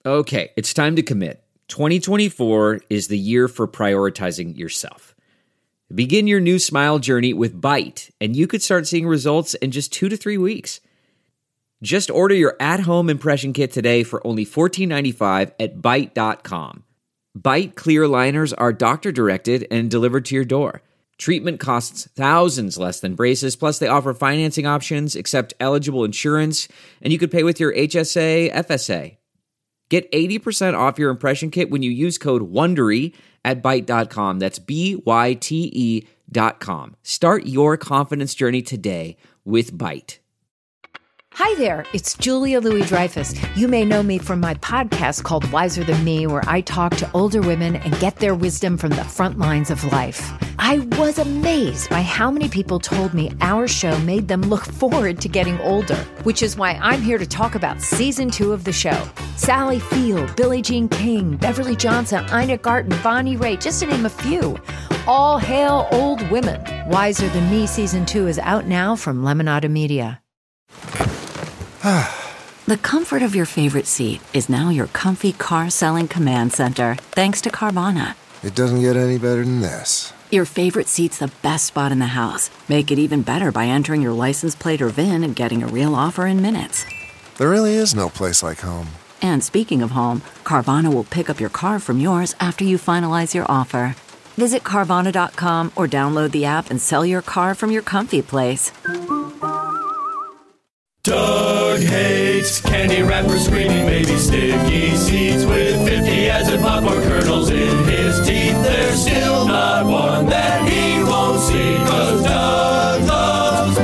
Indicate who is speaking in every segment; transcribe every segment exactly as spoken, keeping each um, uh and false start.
Speaker 1: Okay, it's time to commit. twenty twenty-four is the year for prioritizing yourself. Begin your new smile journey with Byte, and you could start seeing results in just two to three weeks. Just order your at-home impression kit today for only fourteen ninety-five at byte dot com. Byte clear aligners are doctor-directed and delivered to your door. Treatment costs thousands less than braces, plus they offer financing options, accept eligible insurance, and you could pay with your H S A, F S A. Get eighty percent off your impression kit when you use code WONDERY at byte dot com. That's B Y T E dot com. Start your confidence journey today with Byte.
Speaker 2: Hi there, it's Julia Louis-Dreyfus. You may know me from my podcast called Wiser Than Me, where I talk to older women and get their wisdom from the front lines of life. I was amazed by how many people told me our show made them look forward to getting older, which is why I'm here to talk about season two of the show. Sally Field, Billie Jean King, Beverly Johnson, Ina Garten, Bonnie Raitt, just to name a few. All hail old women. Wiser Than Me season two is out now from Lemonada Media.
Speaker 3: The comfort of your favorite seat is now your comfy car-selling command center, thanks to Carvana.
Speaker 4: It doesn't get any better than this.
Speaker 3: Your favorite seat's the best spot in the house. Make it even better by entering your license plate or V I N and getting a real offer in minutes.
Speaker 4: There really is no place like home.
Speaker 3: And speaking of home, Carvana will pick up your car from yours after you finalize your offer. Visit Carvana dot com or download the app and sell your car from your comfy place.
Speaker 5: Doug hates candy wrappers, screaming baby sticky seeds with fifty as in popcorn kernels in his teeth. There's still not one that he won't see, 'cause Doug loves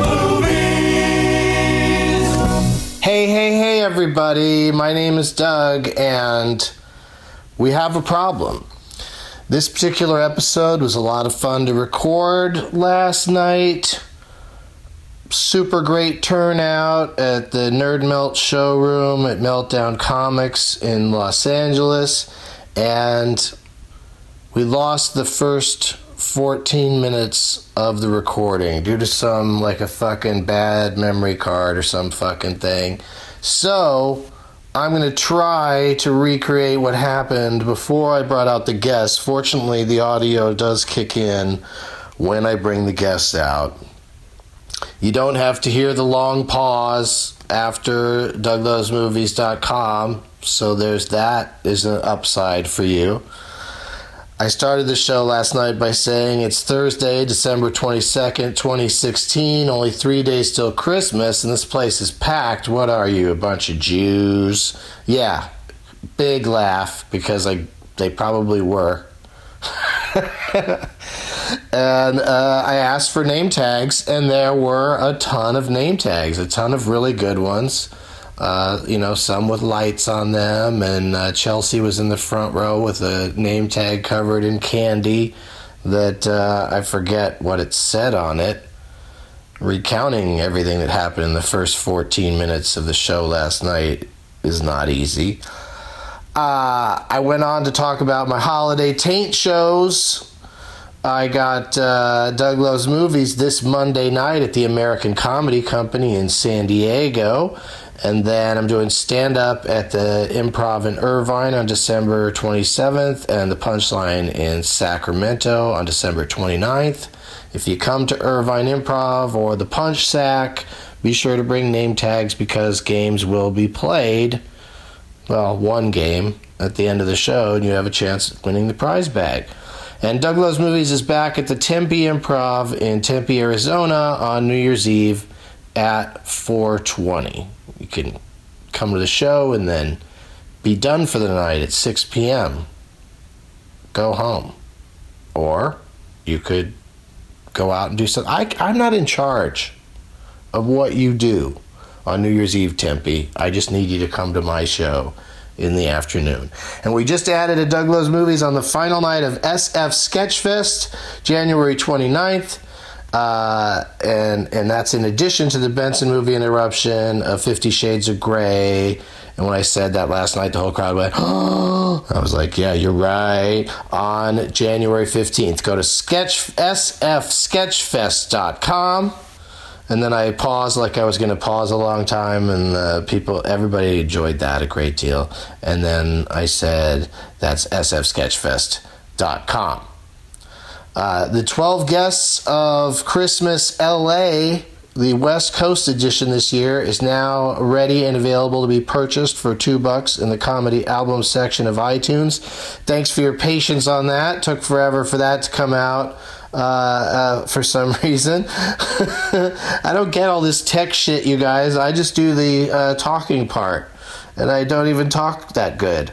Speaker 5: movies.
Speaker 6: Hey, hey, hey, everybody. My name is Doug, and we have a problem. This particular episode was a lot of fun to record last night. Super great turnout at the Nerd Melt showroom at Meltdown Comics in Los Angeles, and we lost the first fourteen minutes of the recording due to some, like, a fucking bad memory card or some fucking thing. So I'm going to try to recreate what happened before I brought out the guests. Fortunately, the audio does kick in when I bring the guests out. You don't have to hear the long pause after Doug Loves Movies dot com, so there's that is an upside for you. I started the show last night by saying it's Thursday, December twenty-second, twenty sixteen, only three days till Christmas, and this place is packed. What are you, a bunch of Jews? Yeah, big laugh, because I they probably were. And uh, I asked for name tags, and there were a ton of name tags, a ton of really good ones. Uh, you know, some with lights on them, and uh, Chelsea was in the front row with a name tag covered in candy that uh, I forget what it said on it. Recounting everything that happened in the first fourteen minutes of the show last night is not easy. Uh, I went on to talk about my holiday taint shows. I got uh, Doug Loves Movies this Monday night at the American Comedy Company in San Diego. And then I'm doing stand-up at the Improv in Irvine on December twenty-seventh and the Punchline in Sacramento on December twenty-ninth. If you come to Irvine Improv or the Punch Sack, be sure to bring name tags because games will be played. Well, one game at the end of the show, and you have a chance at winning the prize bag. And Doug Loves Movies is back at the Tempe Improv in Tempe, Arizona on New Year's Eve at four twenty. You can come to the show and then be done for the night at six p.m. Go home. Or you could go out and do something. I, I'm not in charge of what you do on New Year's Eve, Tempe. I just need you to come to my show in the afternoon. And we just added a Doug Loves Movies on the final night of S F Sketchfest, January twenty-ninth. Uh, and and that's in addition to the Benson movie interruption of Fifty Shades of Grey. And when I said that last night, the whole crowd went, oh! I was like, yeah, you're right. On January fifteenth, go to sketch, S F sketchfest dot com And then I paused like I was going to pause a long time, and uh, people, everybody enjoyed that a great deal. And then I said, that's s f sketch fest dot com. Uh, the twelve Guests of Christmas L A, the West Coast edition this year, is now ready and available to be purchased for two bucks in the comedy album section of iTunes. Thanks for your patience on that. Took forever for that to come out. Uh, uh, for some reason. I don't get all this tech shit, you guys. I just do the uh, talking part, and I don't even talk that good.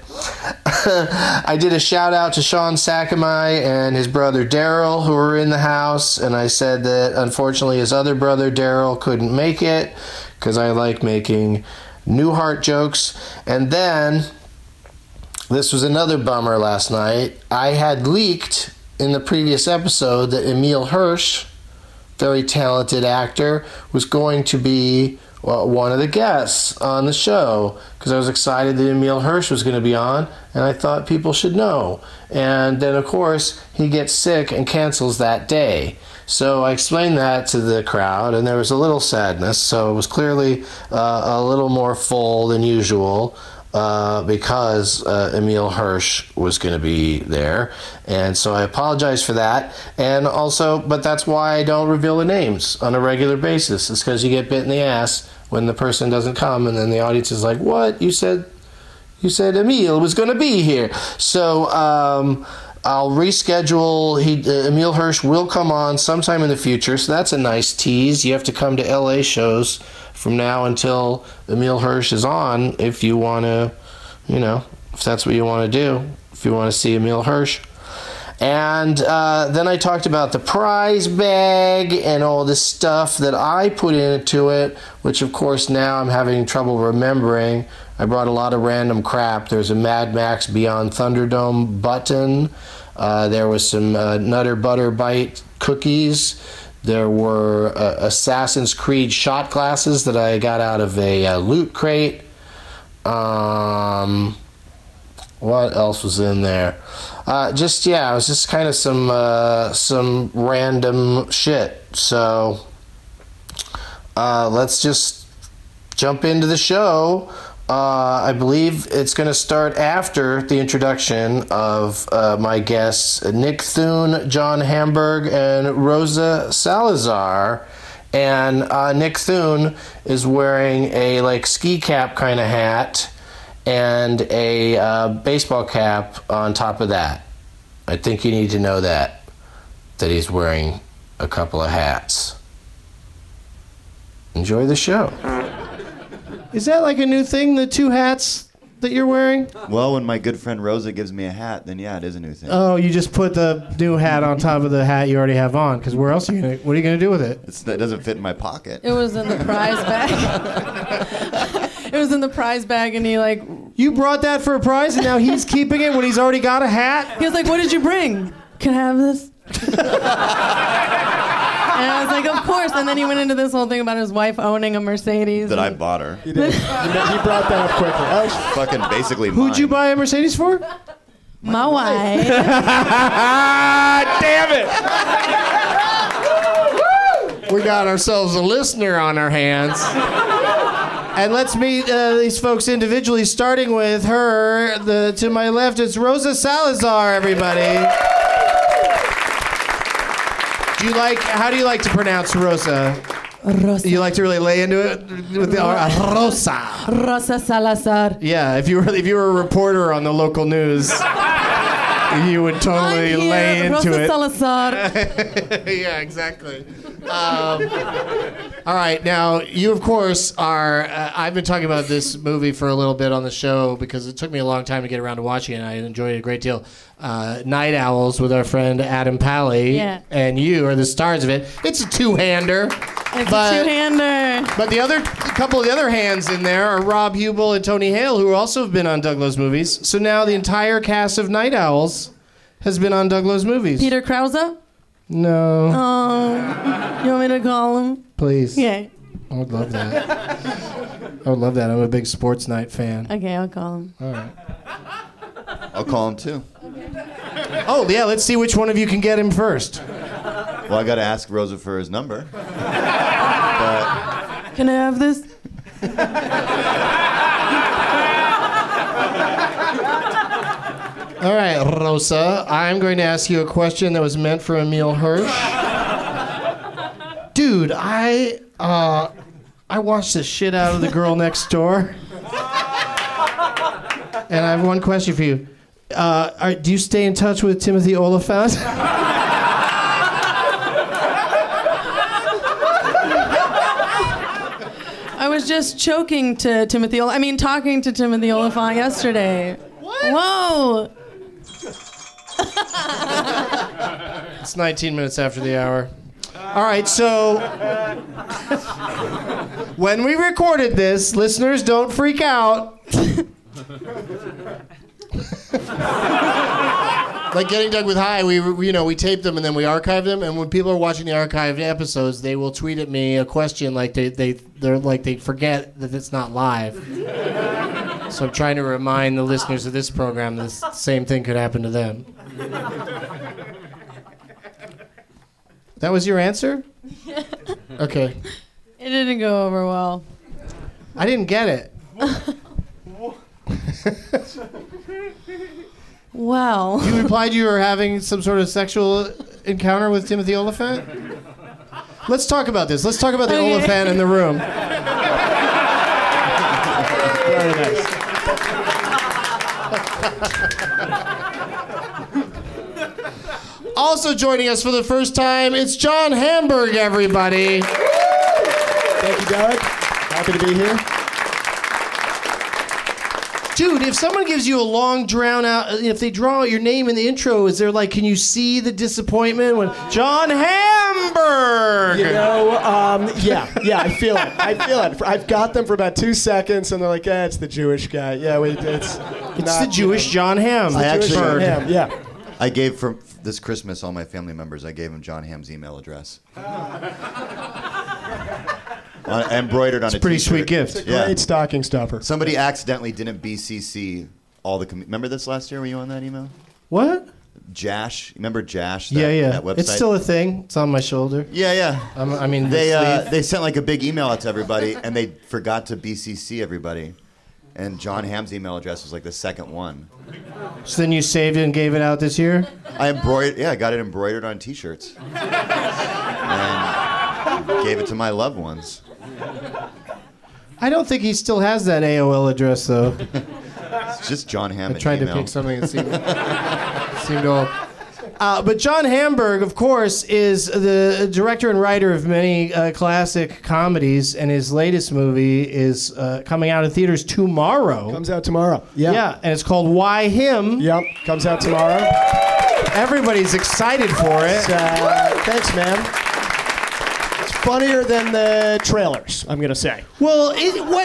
Speaker 6: I did a shout out to Sean Sakamai and his brother Daryl, who were in the house, and I said that unfortunately his other brother Daryl couldn't make it because I like making Newhart jokes. And then, this was another bummer last night. I had leaked in the previous episode that Emile Hirsch, very talented actor, was going to be well, one of the guests on the show, because I was excited that Emile Hirsch was going to be on, and I thought people should know. And then, of course, he gets sick and cancels that day. So I explained that to the crowd, and there was a little sadness. So it was clearly uh, a little more full than usual. Uh, because uh, Emile Hirsch was going to be there. And so I apologize for that. And also, but that's why I don't reveal the names on a regular basis. It's because you get bit in the ass when the person doesn't come, and then the audience is like, what? You said, you said Emile was going to be here. So um, I'll reschedule. He, uh, Emile Hirsch will come on sometime in the future. So that's a nice tease. You have to come to L A shows from now until Emile Hirsch is on, if you want to, you know, if that's what you want to do, if you want to see Emile Hirsch. And uh, then I talked about the prize bag and all this stuff that I put into it, which of course now I'm having trouble remembering. I brought a lot of random crap. There's a Mad Max Beyond Thunderdome button. Uh, there was some uh, Nutter Butter Bite cookies. There were uh, Assassin's Creed shot glasses that I got out of a uh, loot crate. Um, what else was in there? Uh, just, yeah, it was just kind of some uh, some random shit. So uh, let's just jump into the show. Uh, I believe it's going to start after the introduction of uh, my guests, Nick Thune, John Hamburg, and Rosa Salazar. And uh, Nick Thune is wearing a like ski cap kind of hat and a uh, baseball cap on top of that. I think you need to know that, that he's wearing a couple of hats. Enjoy the show. Is that like a new thing, the two hats that you're wearing?
Speaker 7: Well, when my good friend Rosa gives me a hat, then yeah, it is a new thing.
Speaker 6: Oh, you just put the new hat on top of the hat you already have on, because where else are you gonna, what are you going to do with it?
Speaker 7: It's, it doesn't fit in my pocket.
Speaker 8: It was in the prize bag. It was in the prize bag, and he like...
Speaker 6: You brought that for a prize, and now he's keeping it when he's already got a hat?
Speaker 8: He was like, what did you bring? Can I have this? And I was like, of course. And then he went into this whole thing about his wife owning a Mercedes.
Speaker 7: That I bought her.
Speaker 9: He did. He brought that up quickly. Oh,
Speaker 7: fucking basically
Speaker 6: Who'd
Speaker 7: mine.
Speaker 6: you buy a Mercedes for?
Speaker 8: My wife.
Speaker 6: Damn it! We got ourselves a listener on our hands. And let's meet uh, these folks individually, starting with her. The to my left, it's Rosa Salazar, everybody. Do you like? How do you like to pronounce Rosa?
Speaker 8: Rosa.
Speaker 6: You like to really lay into it with the uh, Rosa.
Speaker 8: Rosa Salazar.
Speaker 6: Yeah, if you were if you were a reporter on the local news, you would totally
Speaker 8: I'm here,
Speaker 6: lay into
Speaker 8: Rosa
Speaker 6: it.
Speaker 8: Salazar.
Speaker 6: Yeah, exactly. Um, all right, now you of course are. Uh, I've been talking about this movie for a little bit on the show because it took me a long time to get around to watching it. And I enjoyed it a great deal. Uh, Night Owls with our friend Adam Pally,
Speaker 8: Yeah.
Speaker 6: and you are the stars of it. It's a two-hander.
Speaker 8: It's
Speaker 6: but,
Speaker 8: a two-hander.
Speaker 6: But the other, a couple of the other hands in there are Rob Hubel and Tony Hale, who also have been on Douglas movies. So now the entire cast of Night Owls has been on Douglas movies.
Speaker 8: Peter Krause?
Speaker 6: No.
Speaker 8: Oh, you want me to call him?
Speaker 6: Please.
Speaker 8: Yeah.
Speaker 6: I would love that. I would love that. I'm a big Sports Night fan.
Speaker 8: Okay, I'll call him.
Speaker 6: All right.
Speaker 7: I'll call him too.
Speaker 6: Oh, yeah, let's see which one of you can get him first.
Speaker 7: Well, I got to ask Rosa for his number. But
Speaker 8: Can I have this?
Speaker 10: All right, Rosa, I'm going to ask you a question that was meant for Emil Hirsch. Dude, I uh, I watched the shit out of The Girl Next Door. And I have one question for you. Uh, are, do you stay in touch with Timothy Olyphant?
Speaker 8: I was just choking to Timothy. Ol- I mean, talking to Timothy Olyphant yesterday. What? Whoa!
Speaker 10: It's nineteen minutes after the hour. All right, so when we recorded this, listeners, don't freak out. Like Getting Dug with High, we, we you know we tape them and then we archive them, and when people are watching the archived episodes, they will tweet at me a question like they they they're like they forget that it's not live. So I'm trying to remind the listeners of this program that the same thing could happen to them. That was your answer? Okay.
Speaker 8: It didn't go over well.
Speaker 10: I didn't get it.
Speaker 8: Well.
Speaker 10: You replied you were having some sort of sexual encounter with Timothy Olyphant? Let's talk about this. Let's talk about the
Speaker 8: Okay.
Speaker 10: Olyphant in the room.
Speaker 9: Very nice.
Speaker 10: Also joining us for the first time, it's John Hamburg, everybody.
Speaker 9: Thank you, Doug. Happy to be here.
Speaker 10: Dude, if someone gives you a long, drawn out, if they draw out your name in the intro, is there like, can you see the disappointment when John Hamburg?
Speaker 9: You know, um, yeah, yeah, I feel it. I feel it. I've got them for about two seconds, and they're like, "Eh, it's the Jewish guy." Yeah, we, it's
Speaker 10: It's
Speaker 9: not,
Speaker 10: the Jewish John Ham.
Speaker 7: I
Speaker 9: Jewish
Speaker 7: actually-
Speaker 9: Ham, yeah.
Speaker 7: I gave for this Christmas all my family members. I gave them John Ham's email address. Uh, embroidered on
Speaker 10: It's
Speaker 7: a
Speaker 10: a pretty
Speaker 7: t-shirt.
Speaker 10: sweet gift.
Speaker 9: It's a great stocking stuffer.
Speaker 7: Somebody accidentally didn't B C C all the. Com- remember this last year? Were you on that email?
Speaker 10: What?
Speaker 7: Jash. Remember Jash? That,
Speaker 10: Yeah, yeah.
Speaker 7: That website?
Speaker 10: It's still a thing. It's on my shoulder.
Speaker 7: Yeah, yeah.
Speaker 10: Um, I mean,
Speaker 7: They
Speaker 10: the
Speaker 7: uh,
Speaker 10: sleeve.
Speaker 7: they sent like a big email out to everybody, and they forgot to B C C everybody. And John Ham's email address was like the second one.
Speaker 10: So then you saved it and gave it out this year?
Speaker 7: I embroidered. Yeah, I got it embroidered on T-shirts, and gave it to my loved ones.
Speaker 10: I don't think he still has that A O L address, though.
Speaker 7: It's just John Ham.
Speaker 10: I
Speaker 7: at
Speaker 10: tried to
Speaker 7: Gmail.
Speaker 10: pick something that seemed, seemed old. Uh, but John Hamburg, of course, is the director and writer of many uh, classic comedies, and his latest movie is uh, coming out in theaters tomorrow.
Speaker 9: Comes out tomorrow. Yeah.
Speaker 10: Yeah, and it's called Why Him?
Speaker 9: Yep. Comes out tomorrow.
Speaker 10: Everybody's excited for it.
Speaker 9: Uh, thanks, man. It's funnier than the trailers, I'm gonna say.
Speaker 10: Well, it, what,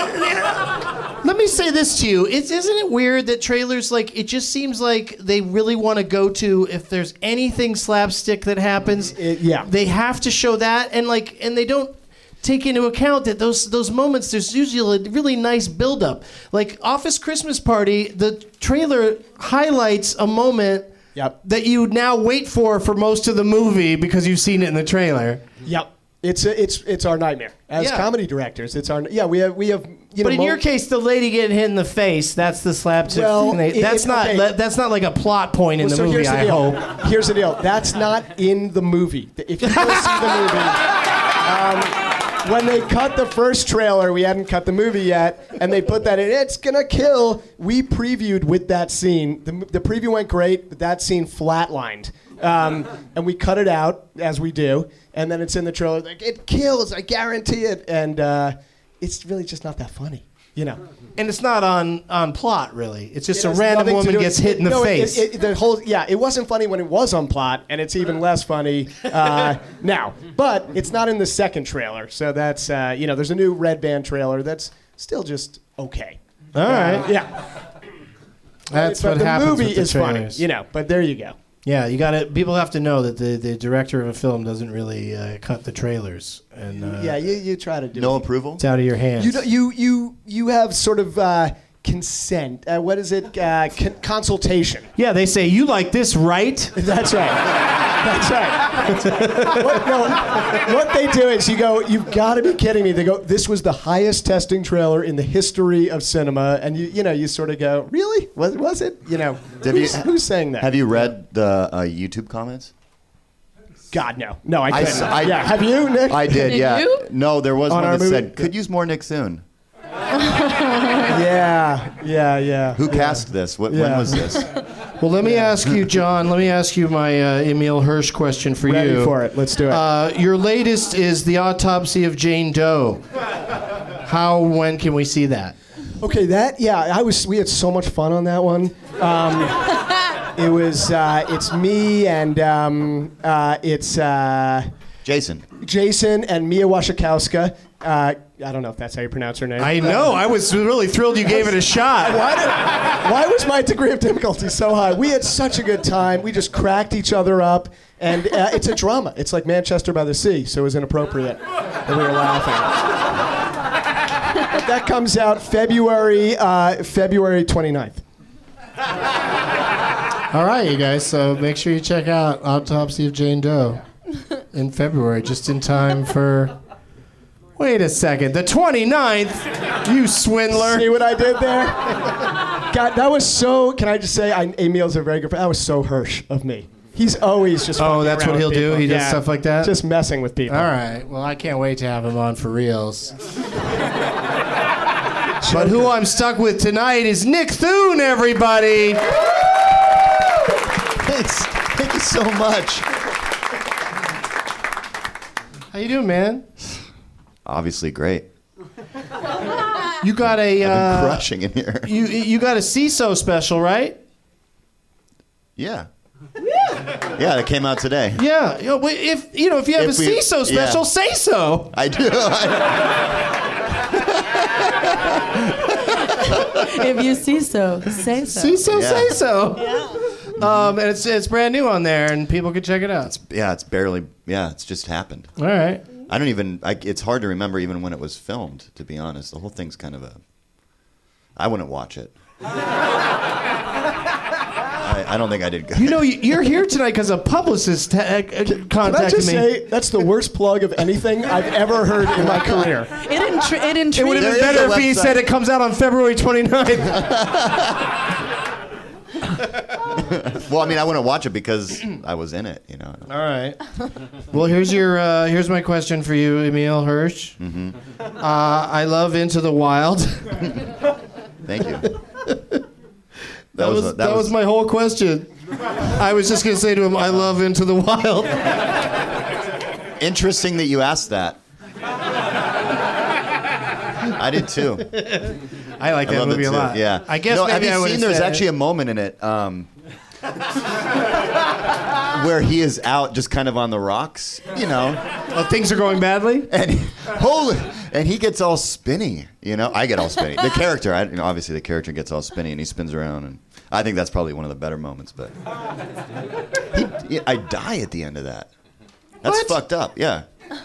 Speaker 10: uh, let me say this to you. It's, isn't it weird that trailers, like, it just seems like they really want to go to, if there's anything slapstick that happens,
Speaker 9: It- yeah.
Speaker 10: they have to show that, and like, and they don't take into account that those those moments, there's usually a really nice buildup. Like Office Christmas Party, the trailer highlights a moment
Speaker 9: Yep.
Speaker 10: that you now wait for for most of the movie because you've seen it in the trailer.
Speaker 9: Yep. It's a, it's it's our nightmare as
Speaker 10: Yeah.
Speaker 9: comedy directors. It's our yeah. We have we have you know.
Speaker 10: But in
Speaker 9: mo-
Speaker 10: your case, the lady getting hit in the face—that's the slapstick
Speaker 9: Well,
Speaker 10: thing. They-
Speaker 9: it-
Speaker 10: that's
Speaker 9: it-
Speaker 10: not
Speaker 9: okay.
Speaker 10: that- that's not like a plot point in
Speaker 9: Well,
Speaker 10: the
Speaker 9: so
Speaker 10: movie.
Speaker 9: here's the
Speaker 10: I
Speaker 9: deal.
Speaker 10: hope.
Speaker 9: Here's the deal. That's not in the movie. If you go see the movie, um, when they cut the first trailer, we hadn't cut the movie yet, and they put that in. It's gonna kill. We previewed with that scene. The, the preview went great, but that scene flatlined, um, and we cut it out as we do, and then it's in the trailer. Like it kills. I guarantee it. And uh, it's really just not that funny. You know.
Speaker 10: And it's not on on plot really. It's just
Speaker 9: It
Speaker 10: a
Speaker 9: has
Speaker 10: random
Speaker 9: nothing to
Speaker 10: woman
Speaker 9: do-
Speaker 10: gets hit in the
Speaker 9: no, it-
Speaker 10: face.
Speaker 9: It, it, the whole yeah, it wasn't funny when it was on plot, and it's even less funny uh, now. But it's not in the second trailer, so that's uh, you know, there's a new Red Band trailer that's still just okay.
Speaker 10: All right.
Speaker 9: Yeah,
Speaker 10: That's
Speaker 9: but
Speaker 10: what
Speaker 9: the
Speaker 10: happens
Speaker 9: movie
Speaker 10: with the
Speaker 9: is funny,
Speaker 10: trailers.
Speaker 9: you know. But there you go.
Speaker 10: Yeah, you got to people have to know that the, the director of a film doesn't really uh, cut the trailers, and uh,
Speaker 9: Yeah, you, you try to do
Speaker 7: No
Speaker 9: it.
Speaker 7: approval.
Speaker 10: it's out of your hands.
Speaker 9: You, don't- you you you have sort of uh, consent. Uh, what is it? Uh, con- consultation.
Speaker 10: Yeah, they say, you like this, right?
Speaker 9: That's right. That's right. what, no, what they do is you go, you've got to be kidding me. They go, this was the highest testing trailer in the history of cinema. And you you know, you sort of go, really? Was, was it? You know,
Speaker 7: Have
Speaker 9: who's,
Speaker 7: you-
Speaker 9: who's saying that?
Speaker 7: Have you read the uh, YouTube comments?
Speaker 9: God, no. No, I
Speaker 7: I
Speaker 9: couldn't.
Speaker 7: s- I-
Speaker 9: yeah, have you, Nick?
Speaker 7: I did,
Speaker 8: Did
Speaker 7: yeah.
Speaker 8: you?
Speaker 7: No, there was
Speaker 9: On
Speaker 7: one
Speaker 9: our
Speaker 7: that
Speaker 9: movie?
Speaker 7: said, could use more Nick soon.
Speaker 9: Yeah, yeah, yeah.
Speaker 7: Who
Speaker 9: yeah.
Speaker 7: cast this? What, When
Speaker 9: Yeah.
Speaker 7: was this?
Speaker 10: Well, let me ask you, John, let me ask you my uh, Emil Hirsch question for
Speaker 9: Ready
Speaker 10: you.
Speaker 9: for it. Let's do it.
Speaker 10: Uh, your latest is The Autopsy of Jane Doe. How, when can we see that?
Speaker 9: Okay, that yeah, I was. We had so much fun on that one. Um, it was. Uh, it's me and um, uh, it's uh,
Speaker 7: Jason.
Speaker 9: Jason and Mia Wasikowska. Uh, I don't know if that's how you pronounce her name.
Speaker 10: I know. I was really thrilled you gave it a shot.
Speaker 9: Why, did, why was my degree of difficulty so high? We had such a good time. We just cracked each other up, and uh, it's a drama. It's like Manchester by the Sea, so it was inappropriate that we were laughing. But that comes out February uh, February twenty-ninth.
Speaker 10: All right, you guys. So make sure you check out Autopsy of Jane Doe in February, just in time for. Wait a second, the twenty-ninth? You swindler.
Speaker 9: See what I did there? God, that was so. Can I just say, I, Emil's a very good friend. That was so Hirsch of me. He's always just.
Speaker 10: Oh,
Speaker 9: fucking
Speaker 10: that's
Speaker 9: around
Speaker 10: what he'll
Speaker 9: with
Speaker 10: do?
Speaker 9: people.
Speaker 10: He does
Speaker 9: Yeah,
Speaker 10: stuff like that?
Speaker 9: Just messing with people.
Speaker 10: All right. Well, I can't wait to have him on for reals. But who I'm stuck with tonight is Nick Thune, everybody.
Speaker 7: Thanks. Thank you so much.
Speaker 10: How you doing, man?
Speaker 7: Obviously great.
Speaker 10: You got a
Speaker 7: I've been
Speaker 10: uh,
Speaker 7: crushing in here.
Speaker 10: you you got a C I S O special, right?
Speaker 7: Yeah. Yeah, that came out today.
Speaker 10: Yeah. You know, wait, if you know if you have
Speaker 7: If
Speaker 10: a
Speaker 7: we-
Speaker 10: C I S O special,
Speaker 7: yeah.
Speaker 10: say so.
Speaker 7: I do.
Speaker 8: If you see so, say so.
Speaker 10: C I S O,
Speaker 7: Yeah.
Speaker 10: say so. Um, and it's it's brand new on there, and people can check it out.
Speaker 7: Yeah, it's barely. Yeah, it's just happened.
Speaker 10: All right.
Speaker 7: I don't even. I, it's hard to remember even when it was filmed. To be honest, the whole thing's kind of a. I wouldn't watch it. I, I don't think I did good.
Speaker 10: You know, you- you're here tonight because a publicist ta- uh,
Speaker 9: Can I
Speaker 10: contacted
Speaker 9: just
Speaker 10: me.
Speaker 9: say that's the worst plug of anything I've ever heard in my career.
Speaker 8: It, intri- it
Speaker 10: It would
Speaker 8: intrigued
Speaker 10: have
Speaker 7: There
Speaker 10: been
Speaker 7: is
Speaker 10: better
Speaker 7: a
Speaker 10: if he
Speaker 7: website.
Speaker 10: said it comes out on February twenty-ninth.
Speaker 7: Well, I mean, I wouldn't watch it because I was in it. You know.
Speaker 10: All right. Well, here's your uh, here's my question for you, Emil Hirsch.
Speaker 7: Mm-hmm.
Speaker 10: Uh, I love Into the Wild.
Speaker 7: Thank you.
Speaker 10: That, was, that, was, my whole question. I was just gonna say to him, I love Into the Wild.
Speaker 7: Interesting that you asked that. I did too.
Speaker 10: I like
Speaker 7: I
Speaker 10: that
Speaker 7: love
Speaker 10: movie
Speaker 7: it
Speaker 10: a
Speaker 7: too.
Speaker 10: lot.
Speaker 7: Yeah.
Speaker 10: I guess
Speaker 7: no,
Speaker 10: maybe
Speaker 7: have
Speaker 10: I
Speaker 7: you
Speaker 10: would
Speaker 7: seen?
Speaker 10: have
Speaker 7: There's
Speaker 10: said-
Speaker 7: actually a moment in it um, where he is out, just kind of on the rocks. You know.
Speaker 10: Oh, things are going badly.
Speaker 7: And holy, and he gets all spinny. You know, I get all spinny. The character, I, you know, obviously the character gets all spinny and he spins around, and I think that's probably one of the better moments. But he, he, I die at the end of that. That's
Speaker 10: What?
Speaker 7: fucked up. Yeah.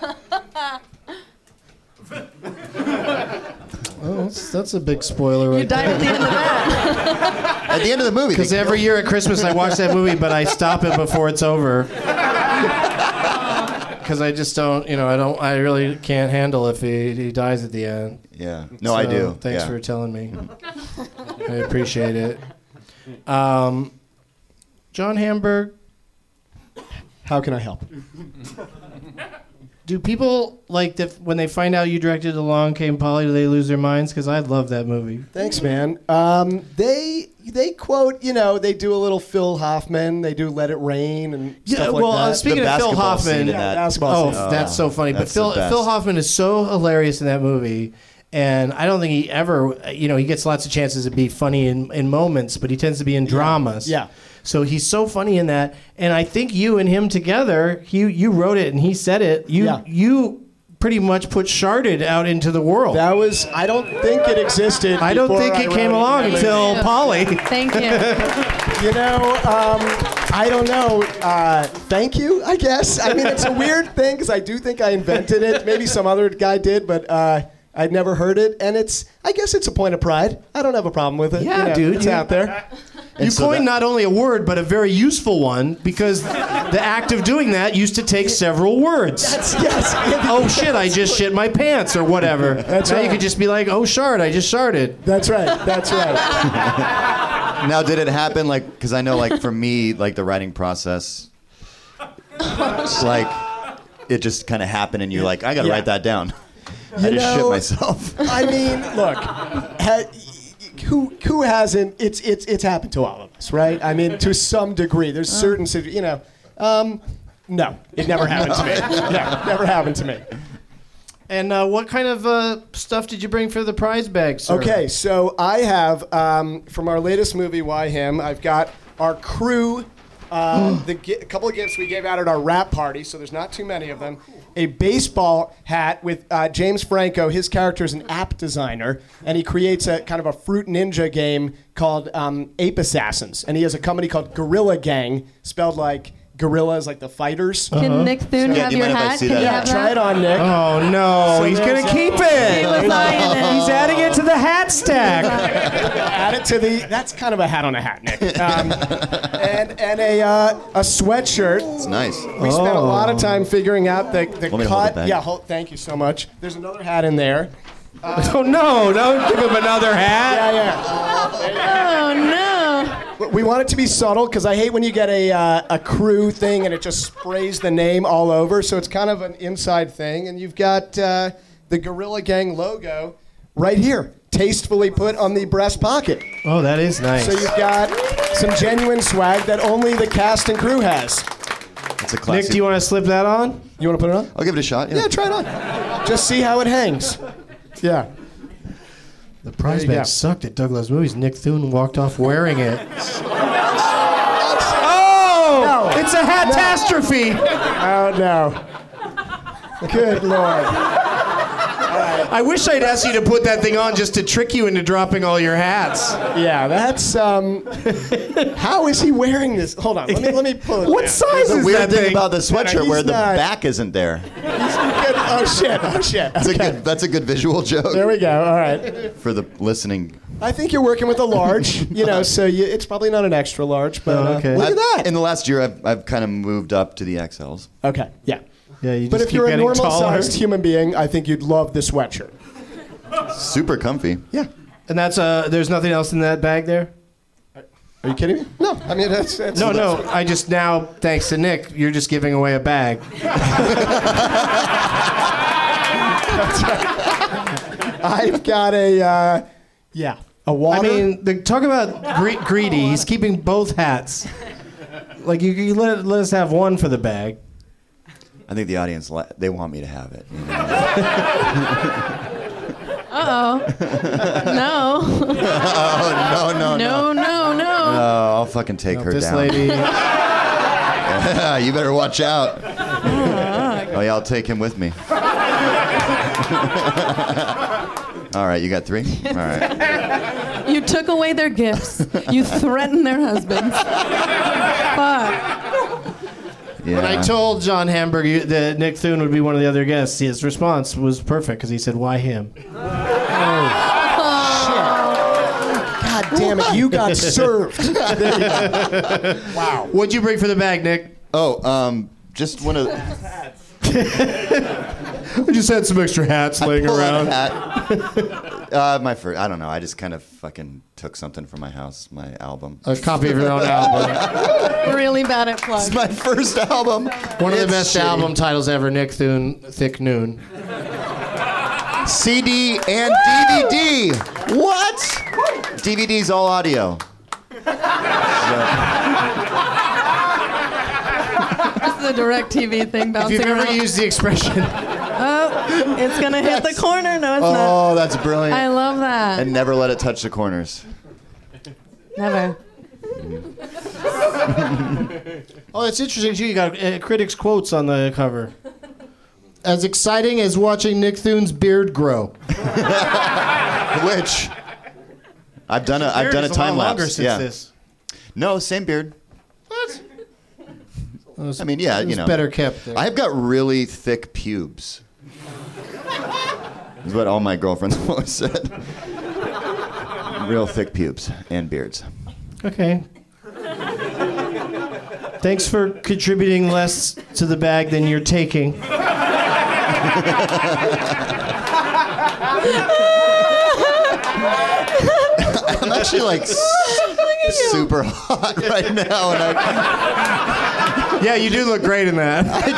Speaker 10: Oh, that's, that's a big spoiler right
Speaker 8: You died at the end of that.
Speaker 7: At the end of the movie.
Speaker 10: Because
Speaker 7: they
Speaker 10: every
Speaker 7: kill-
Speaker 10: year at Christmas I watch that movie, but I stop it before it's over. Because I just don't, you know, I don't, I really can't handle if he, he dies at the end.
Speaker 7: Yeah. No, I
Speaker 10: So,
Speaker 7: do.
Speaker 10: Thanks
Speaker 7: yeah.
Speaker 10: for telling me. I appreciate it. Um, John Hamburg,
Speaker 9: How can I help?
Speaker 10: do people like that when they find out you directed Along Came Polly? Do they lose their minds? Because I love that movie.
Speaker 9: Thanks, man. Um, they they quote, you know, they do a little Phil Hoffman. They do Let It Rain and
Speaker 10: Yeah,
Speaker 9: stuff like
Speaker 10: well,
Speaker 9: that.
Speaker 10: uh, speaking
Speaker 7: The
Speaker 10: of Phil
Speaker 7: basketball scene
Speaker 10: Hoffman,
Speaker 7: in that-
Speaker 9: basketball
Speaker 10: oh,
Speaker 9: scene.
Speaker 10: that's so funny. But
Speaker 7: That's the
Speaker 10: Phil
Speaker 7: best.
Speaker 10: Phil Hoffman is so hilarious in that movie, and I don't think he ever, you know, he gets lots of chances to be funny in, in moments, but he tends to be in dramas.
Speaker 9: Yeah.
Speaker 10: So he's so funny in that, and I think you and him together, you you wrote it and he said it. You
Speaker 9: Yeah.
Speaker 10: you pretty much put Sharded out into the world.
Speaker 9: That was. I don't think it existed.
Speaker 10: I don't
Speaker 9: before
Speaker 10: think
Speaker 9: I
Speaker 10: it came
Speaker 9: wrote
Speaker 10: along
Speaker 9: Really.
Speaker 10: until Polly.
Speaker 8: Thank you.
Speaker 9: You know, um, I don't know. Uh, thank you, I guess. I mean, it's a weird thing because I do think I invented it. Maybe some other guy did, but uh, I'd never heard it, and it's. I guess it's a point of pride. I don't have a problem with it.
Speaker 10: Yeah,
Speaker 9: you know,
Speaker 10: dude,
Speaker 9: it's
Speaker 10: you-
Speaker 9: out there.
Speaker 10: You
Speaker 7: so
Speaker 10: coined
Speaker 7: that-
Speaker 10: not only a word, but a very useful one, because the act of doing that used to take several words.
Speaker 9: That's, yes.
Speaker 10: Oh shit, I just shit my pants, or whatever.
Speaker 9: That's
Speaker 10: now
Speaker 9: right.
Speaker 10: you could just be like, oh shard, I just sharted.
Speaker 9: That's right. That's right.
Speaker 7: Now, did it happen like? Because I know, like for me, like the writing process, like it just kind of happened, and you're like, I got to
Speaker 9: Yeah.
Speaker 7: write that down. I
Speaker 9: You
Speaker 7: just shit
Speaker 9: know,
Speaker 7: myself.
Speaker 9: I mean, look, ha, who who hasn't? It's it's it's happened to all of us, right? I mean, to some degree. There's certain, situ- you know. Um, no, it never happened to me. No, never happened to me.
Speaker 10: And uh, what kind of uh, stuff did you bring for the prize bag, sir?
Speaker 9: Okay, so I have um, from our latest movie, Why Him? I've got our crew. Uh, the gi- a couple of gifts we gave out at our wrap party, so there's not too many of them. A baseball hat with uh, James Franco. His character is an app designer, and he creates a kind of a Fruit Ninja game called um, Ape Assassins. And he has a company called Gorilla Gang, spelled like gorillas, like the fighters.
Speaker 8: Can Nick Thune
Speaker 7: Yeah,
Speaker 8: have
Speaker 7: do you
Speaker 8: your
Speaker 7: mind if I
Speaker 8: hat?
Speaker 7: see
Speaker 8: Can
Speaker 7: that
Speaker 8: you
Speaker 7: hat?
Speaker 8: have
Speaker 9: Try
Speaker 8: that?
Speaker 9: it on, Nick.
Speaker 10: Oh no,
Speaker 9: So
Speaker 10: he's
Speaker 9: there's
Speaker 10: gonna
Speaker 9: a-
Speaker 10: keep
Speaker 8: He
Speaker 10: it.
Speaker 8: was eyeing it.
Speaker 10: He's adding it to the hat stack.
Speaker 9: Add it to the. That's kind of a hat on a hat, Nick. Um, and and a uh, a sweatshirt.
Speaker 7: It's nice.
Speaker 9: We spent a lot of time figuring out the, the
Speaker 7: Want me to hold
Speaker 9: cut.
Speaker 7: it back?
Speaker 9: Yeah, hold, thank you so much. There's another hat in there.
Speaker 10: Oh no, don't give him another hat.
Speaker 9: Yeah, yeah.
Speaker 8: Oh no.
Speaker 9: We want it to be subtle because I hate when you get a uh, a crew thing and it just sprays the name all over. So it's kind of an inside thing. And you've got uh, the Gorilla Gang logo right here, tastefully put on the breast pocket.
Speaker 10: Oh, that is nice.
Speaker 9: So you've got some genuine swag that only the cast and crew has.
Speaker 7: It's a classic.
Speaker 10: Nick, do you want to slip that on?
Speaker 9: You want to put it on?
Speaker 7: I'll give it a shot. Yeah.
Speaker 9: Yeah, try it on. Just see how it hangs. Yeah.
Speaker 10: The prize
Speaker 9: There you
Speaker 10: bag
Speaker 9: go.
Speaker 10: sucked at Douglas Movies. Nick Thune walked off wearing it. Oh!
Speaker 9: No.
Speaker 10: It's a hatastrophe!
Speaker 9: Oh, no. Good Lord.
Speaker 10: I wish I'd asked you to put that thing on just to trick you into dropping all your hats.
Speaker 9: Yeah, that's, um... how is he wearing this? Hold on, let me, let me pull it
Speaker 10: What
Speaker 9: down.
Speaker 10: size
Speaker 7: The
Speaker 10: is
Speaker 7: weird
Speaker 10: that
Speaker 7: thing
Speaker 10: thing?
Speaker 7: about the
Speaker 9: No,
Speaker 7: sweatshirt
Speaker 9: no,
Speaker 7: where
Speaker 9: he's
Speaker 7: the
Speaker 9: not.
Speaker 7: back isn't there.
Speaker 9: Good. Oh, shit, oh, shit.
Speaker 7: That's a
Speaker 9: Okay.
Speaker 7: good. That's a good visual joke
Speaker 9: There we go, all right.
Speaker 7: for the listening.
Speaker 9: I think you're working with a large, you know, so you, it's probably not an extra large, but
Speaker 10: Oh, okay.
Speaker 9: uh, look at
Speaker 7: I've-
Speaker 9: that.
Speaker 7: In the last year, I've, I've kind of moved up to the X Ls.
Speaker 9: Okay, yeah.
Speaker 10: Yeah, you
Speaker 9: But
Speaker 10: just
Speaker 9: if
Speaker 10: keep
Speaker 9: you're a
Speaker 10: getting
Speaker 9: normal-sized
Speaker 10: taller.
Speaker 9: human being, I think you'd love the sweatshirt.
Speaker 7: Super comfy.
Speaker 9: Yeah.
Speaker 10: And that's uh there's nothing else in that bag there?
Speaker 9: Are you kidding me? No, I mean, that's... that's
Speaker 10: No, no. I just now, thanks to Nick, you're just giving away a bag.
Speaker 9: I've got a, uh, yeah, a
Speaker 10: I
Speaker 9: water.
Speaker 10: mean, the, talk about gre- greedy. He's keeping both hats. Like you, you let let us have one for the bag.
Speaker 7: I think the audience li- they want me to have it. You know?
Speaker 8: Uh oh. No.
Speaker 7: oh no no
Speaker 8: No, no, no.
Speaker 7: Oh, I'll fucking take her
Speaker 10: This
Speaker 7: down.
Speaker 10: lady.
Speaker 7: You better watch out. Oh yeah, I'll take him with me. All right, you got three. All right.
Speaker 8: You took away their gifts. You threatened their husbands. Fuck.
Speaker 7: Yeah.
Speaker 10: When I told John Hamburg you- that Nick Thune would be one of the other guests, his response was perfect because he said, "Why him?"
Speaker 9: God damn it, you got served. There you go. Wow.
Speaker 10: What'd you bring for the bag, Nick?
Speaker 7: Oh, um, just one of.
Speaker 10: I just had some extra hats laying
Speaker 7: Pull out
Speaker 10: around.
Speaker 7: a hat. uh, my first. I don't know. I just kind of fucking took something from my house. My album.
Speaker 10: A copy of your own album.
Speaker 8: Really bad at
Speaker 7: It's
Speaker 8: plugs.
Speaker 7: my first album.
Speaker 10: One of the
Speaker 7: It's
Speaker 10: best
Speaker 7: shitty.
Speaker 10: album titles ever, Nick Thune, Thick Noon.
Speaker 7: C D and D V D. What? D V D's all audio.
Speaker 8: This is a direct T V thing
Speaker 10: If
Speaker 8: bouncing
Speaker 10: you've ever
Speaker 8: around.
Speaker 10: used the expression,
Speaker 8: Oh, it's gonna hit the corner. No, it's not.
Speaker 7: Oh, that's brilliant.
Speaker 8: I love that.
Speaker 7: And never let it touch the corners.
Speaker 8: Never.
Speaker 10: oh, it's interesting too. You got uh, critics' quotes on the cover. As exciting as watching Nick Thune's beard grow.
Speaker 7: Which I've done a I've done a
Speaker 10: Beard is
Speaker 7: time
Speaker 10: lot longer
Speaker 7: lapse.
Speaker 10: since
Speaker 7: Yeah.
Speaker 10: this.
Speaker 7: No, same beard.
Speaker 10: What?
Speaker 7: I mean, yeah,
Speaker 10: It was
Speaker 7: you know.
Speaker 10: better kept there.
Speaker 7: I've got really thick pubes. Is what all my girlfriends have always said. Real thick pubes and beards.
Speaker 10: Okay. Thanks for contributing less to the bag than you're taking.
Speaker 7: I'm actually like s- super hot right now, and I.
Speaker 10: Yeah, you do look great in that.
Speaker 7: I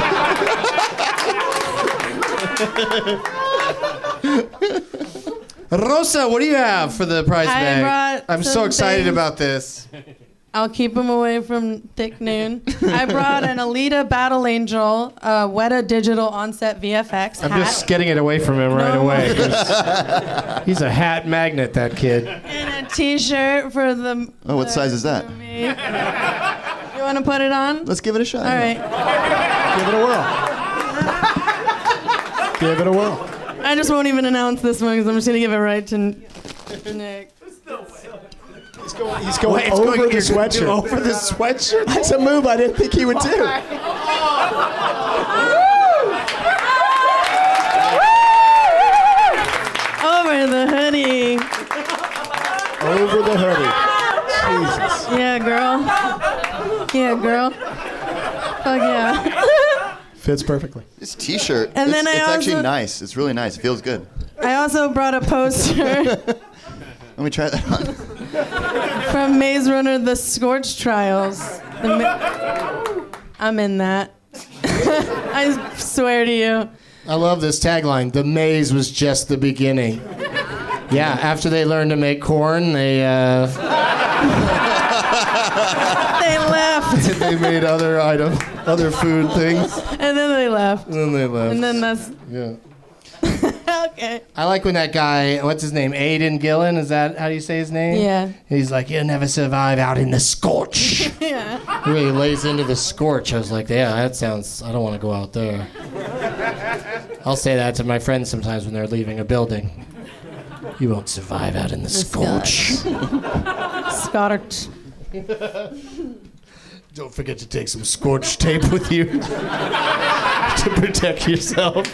Speaker 10: just. Rosa, what do you have for the prize
Speaker 8: I
Speaker 10: bag?
Speaker 8: brought
Speaker 10: I'm so
Speaker 8: some
Speaker 10: excited
Speaker 8: things.
Speaker 10: about this.
Speaker 8: I'll keep him away from Thick Noon. I brought an Alita Battle Angel, uh, Weta Digital Onset V F X hat.
Speaker 10: I'm just getting it away from him right
Speaker 8: No.
Speaker 10: away. 'cause He's a hat magnet, that kid.
Speaker 8: And a T-shirt for the.
Speaker 7: Oh, what
Speaker 8: the
Speaker 7: size is that?
Speaker 8: movie. You want to put it on?
Speaker 7: Let's give it a shot.
Speaker 8: All right.
Speaker 9: Give it a whirl. Give it a whirl.
Speaker 8: I just won't even announce this one because I'm just gonna give it right to Nick.
Speaker 9: He's going, he's going
Speaker 10: Wait, it's
Speaker 9: over
Speaker 10: going-
Speaker 9: the
Speaker 10: you're gonna do
Speaker 9: sweatshirt.
Speaker 10: over the sweatshirt?
Speaker 9: That's a move I didn't think he would do.
Speaker 8: Over the hoodie.
Speaker 9: Over the hoodie. Jesus.
Speaker 8: Yeah, girl. Yeah, girl. Fuck yeah.
Speaker 9: Fits perfectly.
Speaker 7: This T-shirt.
Speaker 8: And
Speaker 7: it's,
Speaker 8: then I
Speaker 7: it's actually
Speaker 8: also-
Speaker 7: nice. It's really nice. It feels good.
Speaker 8: I also brought a poster
Speaker 7: Let me try that on.
Speaker 8: from Maze Runner: The Scorch Trials. The ma- I'm in that. I swear to you.
Speaker 10: I love this tagline. The maze was just the beginning. Yeah, after they learned to make corn, they uh,
Speaker 8: They left.
Speaker 10: they made other items, other food things,
Speaker 8: And then they left.
Speaker 10: and then they left.
Speaker 8: And then that's
Speaker 10: yeah.
Speaker 8: okay.
Speaker 10: I like when that guy, what's his name, Aidan Gillen, is that how do you say his name?
Speaker 8: Yeah.
Speaker 10: He's like, you'll never survive out in the scorch.
Speaker 8: Yeah.
Speaker 10: He really lays into the scorch. I was like, yeah, that sounds, I don't want to go out there. I'll say that to my friends sometimes when they're leaving a building. You won't survive out in the scorch.
Speaker 8: Scotch.
Speaker 10: Don't forget to take some scorch tape with you to protect yourself.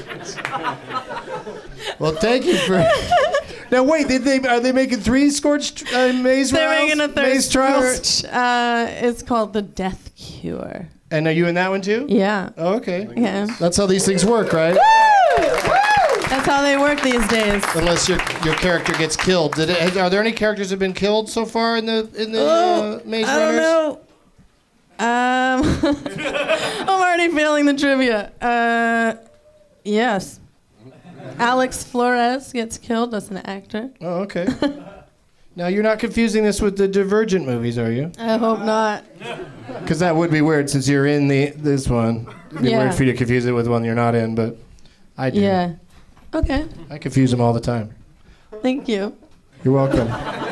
Speaker 10: Well, thank you for. Now wait, did they are they making three scorch uh, maze
Speaker 8: They're
Speaker 10: trials?
Speaker 8: making a third
Speaker 10: maze trials.
Speaker 8: scorch. Uh, it's called the Death Cure.
Speaker 10: And are you in that one too?
Speaker 8: Yeah.
Speaker 10: Oh, okay.
Speaker 8: Yeah.
Speaker 10: That's how these things work, right?
Speaker 8: That's how they work these days.
Speaker 10: Unless your your character gets killed. Did it, are there any characters that have been killed so far in the in the uh, Maze
Speaker 8: I don't
Speaker 10: Runners?
Speaker 8: know. Um, I'm already failing the trivia. Uh, yes. Alex Flores gets killed as an actor.
Speaker 10: Oh, okay. Now you're not confusing this with the Divergent movies, are you?
Speaker 8: I hope not.
Speaker 10: Because that would be weird since you're in the this one. It'd be
Speaker 8: Yeah.
Speaker 10: weird for you to confuse it with one you're not in, but I do.
Speaker 8: Yeah. Okay.
Speaker 10: I confuse them all the time.
Speaker 8: Thank you.
Speaker 10: You're welcome.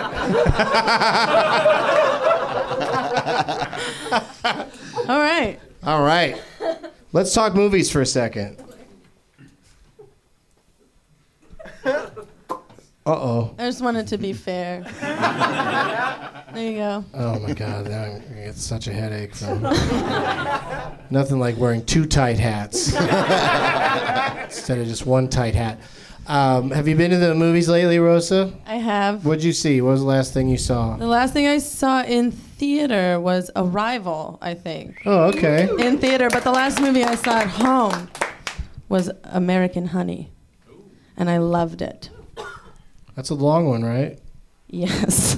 Speaker 8: All right.
Speaker 10: All right. Let's talk movies for a second. Uh-oh.
Speaker 8: I just wanted to be fair. There you go.
Speaker 10: Oh my God, now I'm gonna get such a headache from nothing like wearing two tight hats instead of just one tight hat. Um, have you been to the movies lately, Rosa?
Speaker 8: I have.
Speaker 10: What'd you see? What was the last thing you saw?
Speaker 8: The last thing I saw in theater was Arrival, I think.
Speaker 10: Oh, okay.
Speaker 8: In theater, but the last movie I saw at home was American Honey. And I loved it.
Speaker 10: That's a long one, right?
Speaker 8: Yes.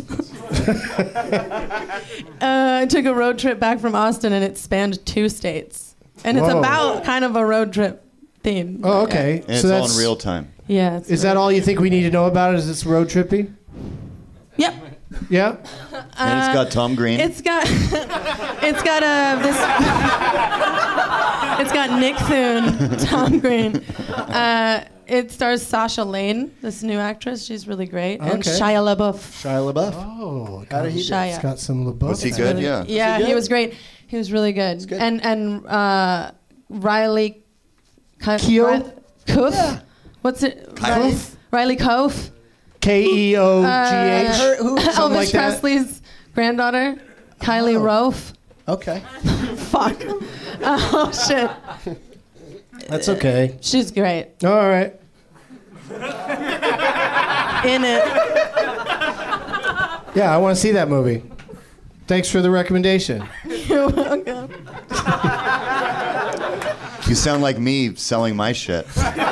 Speaker 8: uh, I took a road trip back from Austin and it spanned two states. And it's
Speaker 10: Whoa.
Speaker 8: about kind of a road trip theme.
Speaker 10: Oh, okay.
Speaker 7: And it's
Speaker 10: so
Speaker 7: all
Speaker 10: that's
Speaker 7: in real time.
Speaker 8: Yeah. It's
Speaker 10: Is that all you think we need to know about it? Is this road trippy?
Speaker 8: Yep.
Speaker 10: Yeah.
Speaker 7: And it's got Tom Green.
Speaker 8: It's got it's got uh, this it's got Nick Thune, Tom Green. Uh, it stars Sasha Lane, this new actress. She's really great, and
Speaker 10: Okay.
Speaker 8: Shia LaBeouf.
Speaker 9: Shia LaBeouf.
Speaker 10: Oh,
Speaker 9: How did he do?
Speaker 8: Shia.
Speaker 10: it's got some LaBeouf.
Speaker 7: Was he
Speaker 10: in it.
Speaker 7: good?
Speaker 8: Really-
Speaker 7: Yeah.
Speaker 8: Yeah,
Speaker 9: he
Speaker 8: he
Speaker 9: good?
Speaker 8: was great. He was really good.
Speaker 9: good.
Speaker 8: And and uh, Riley Cu-
Speaker 10: Keough?
Speaker 8: Ri- Coof. What's it? Riley,
Speaker 10: Coof?
Speaker 8: Riley Coof.
Speaker 10: K E O G
Speaker 8: Uh,
Speaker 10: H.
Speaker 8: Elvis
Speaker 10: Something like that.
Speaker 8: Presley's granddaughter, Kylie
Speaker 9: Oh.
Speaker 8: Rofe.
Speaker 9: Okay.
Speaker 8: Fuck. Oh shit.
Speaker 10: That's okay.
Speaker 8: She's great.
Speaker 10: All right.
Speaker 8: In it.
Speaker 10: Yeah, I want to see that movie. Thanks for the recommendation.
Speaker 8: You're welcome.
Speaker 7: You sound like me selling my shit.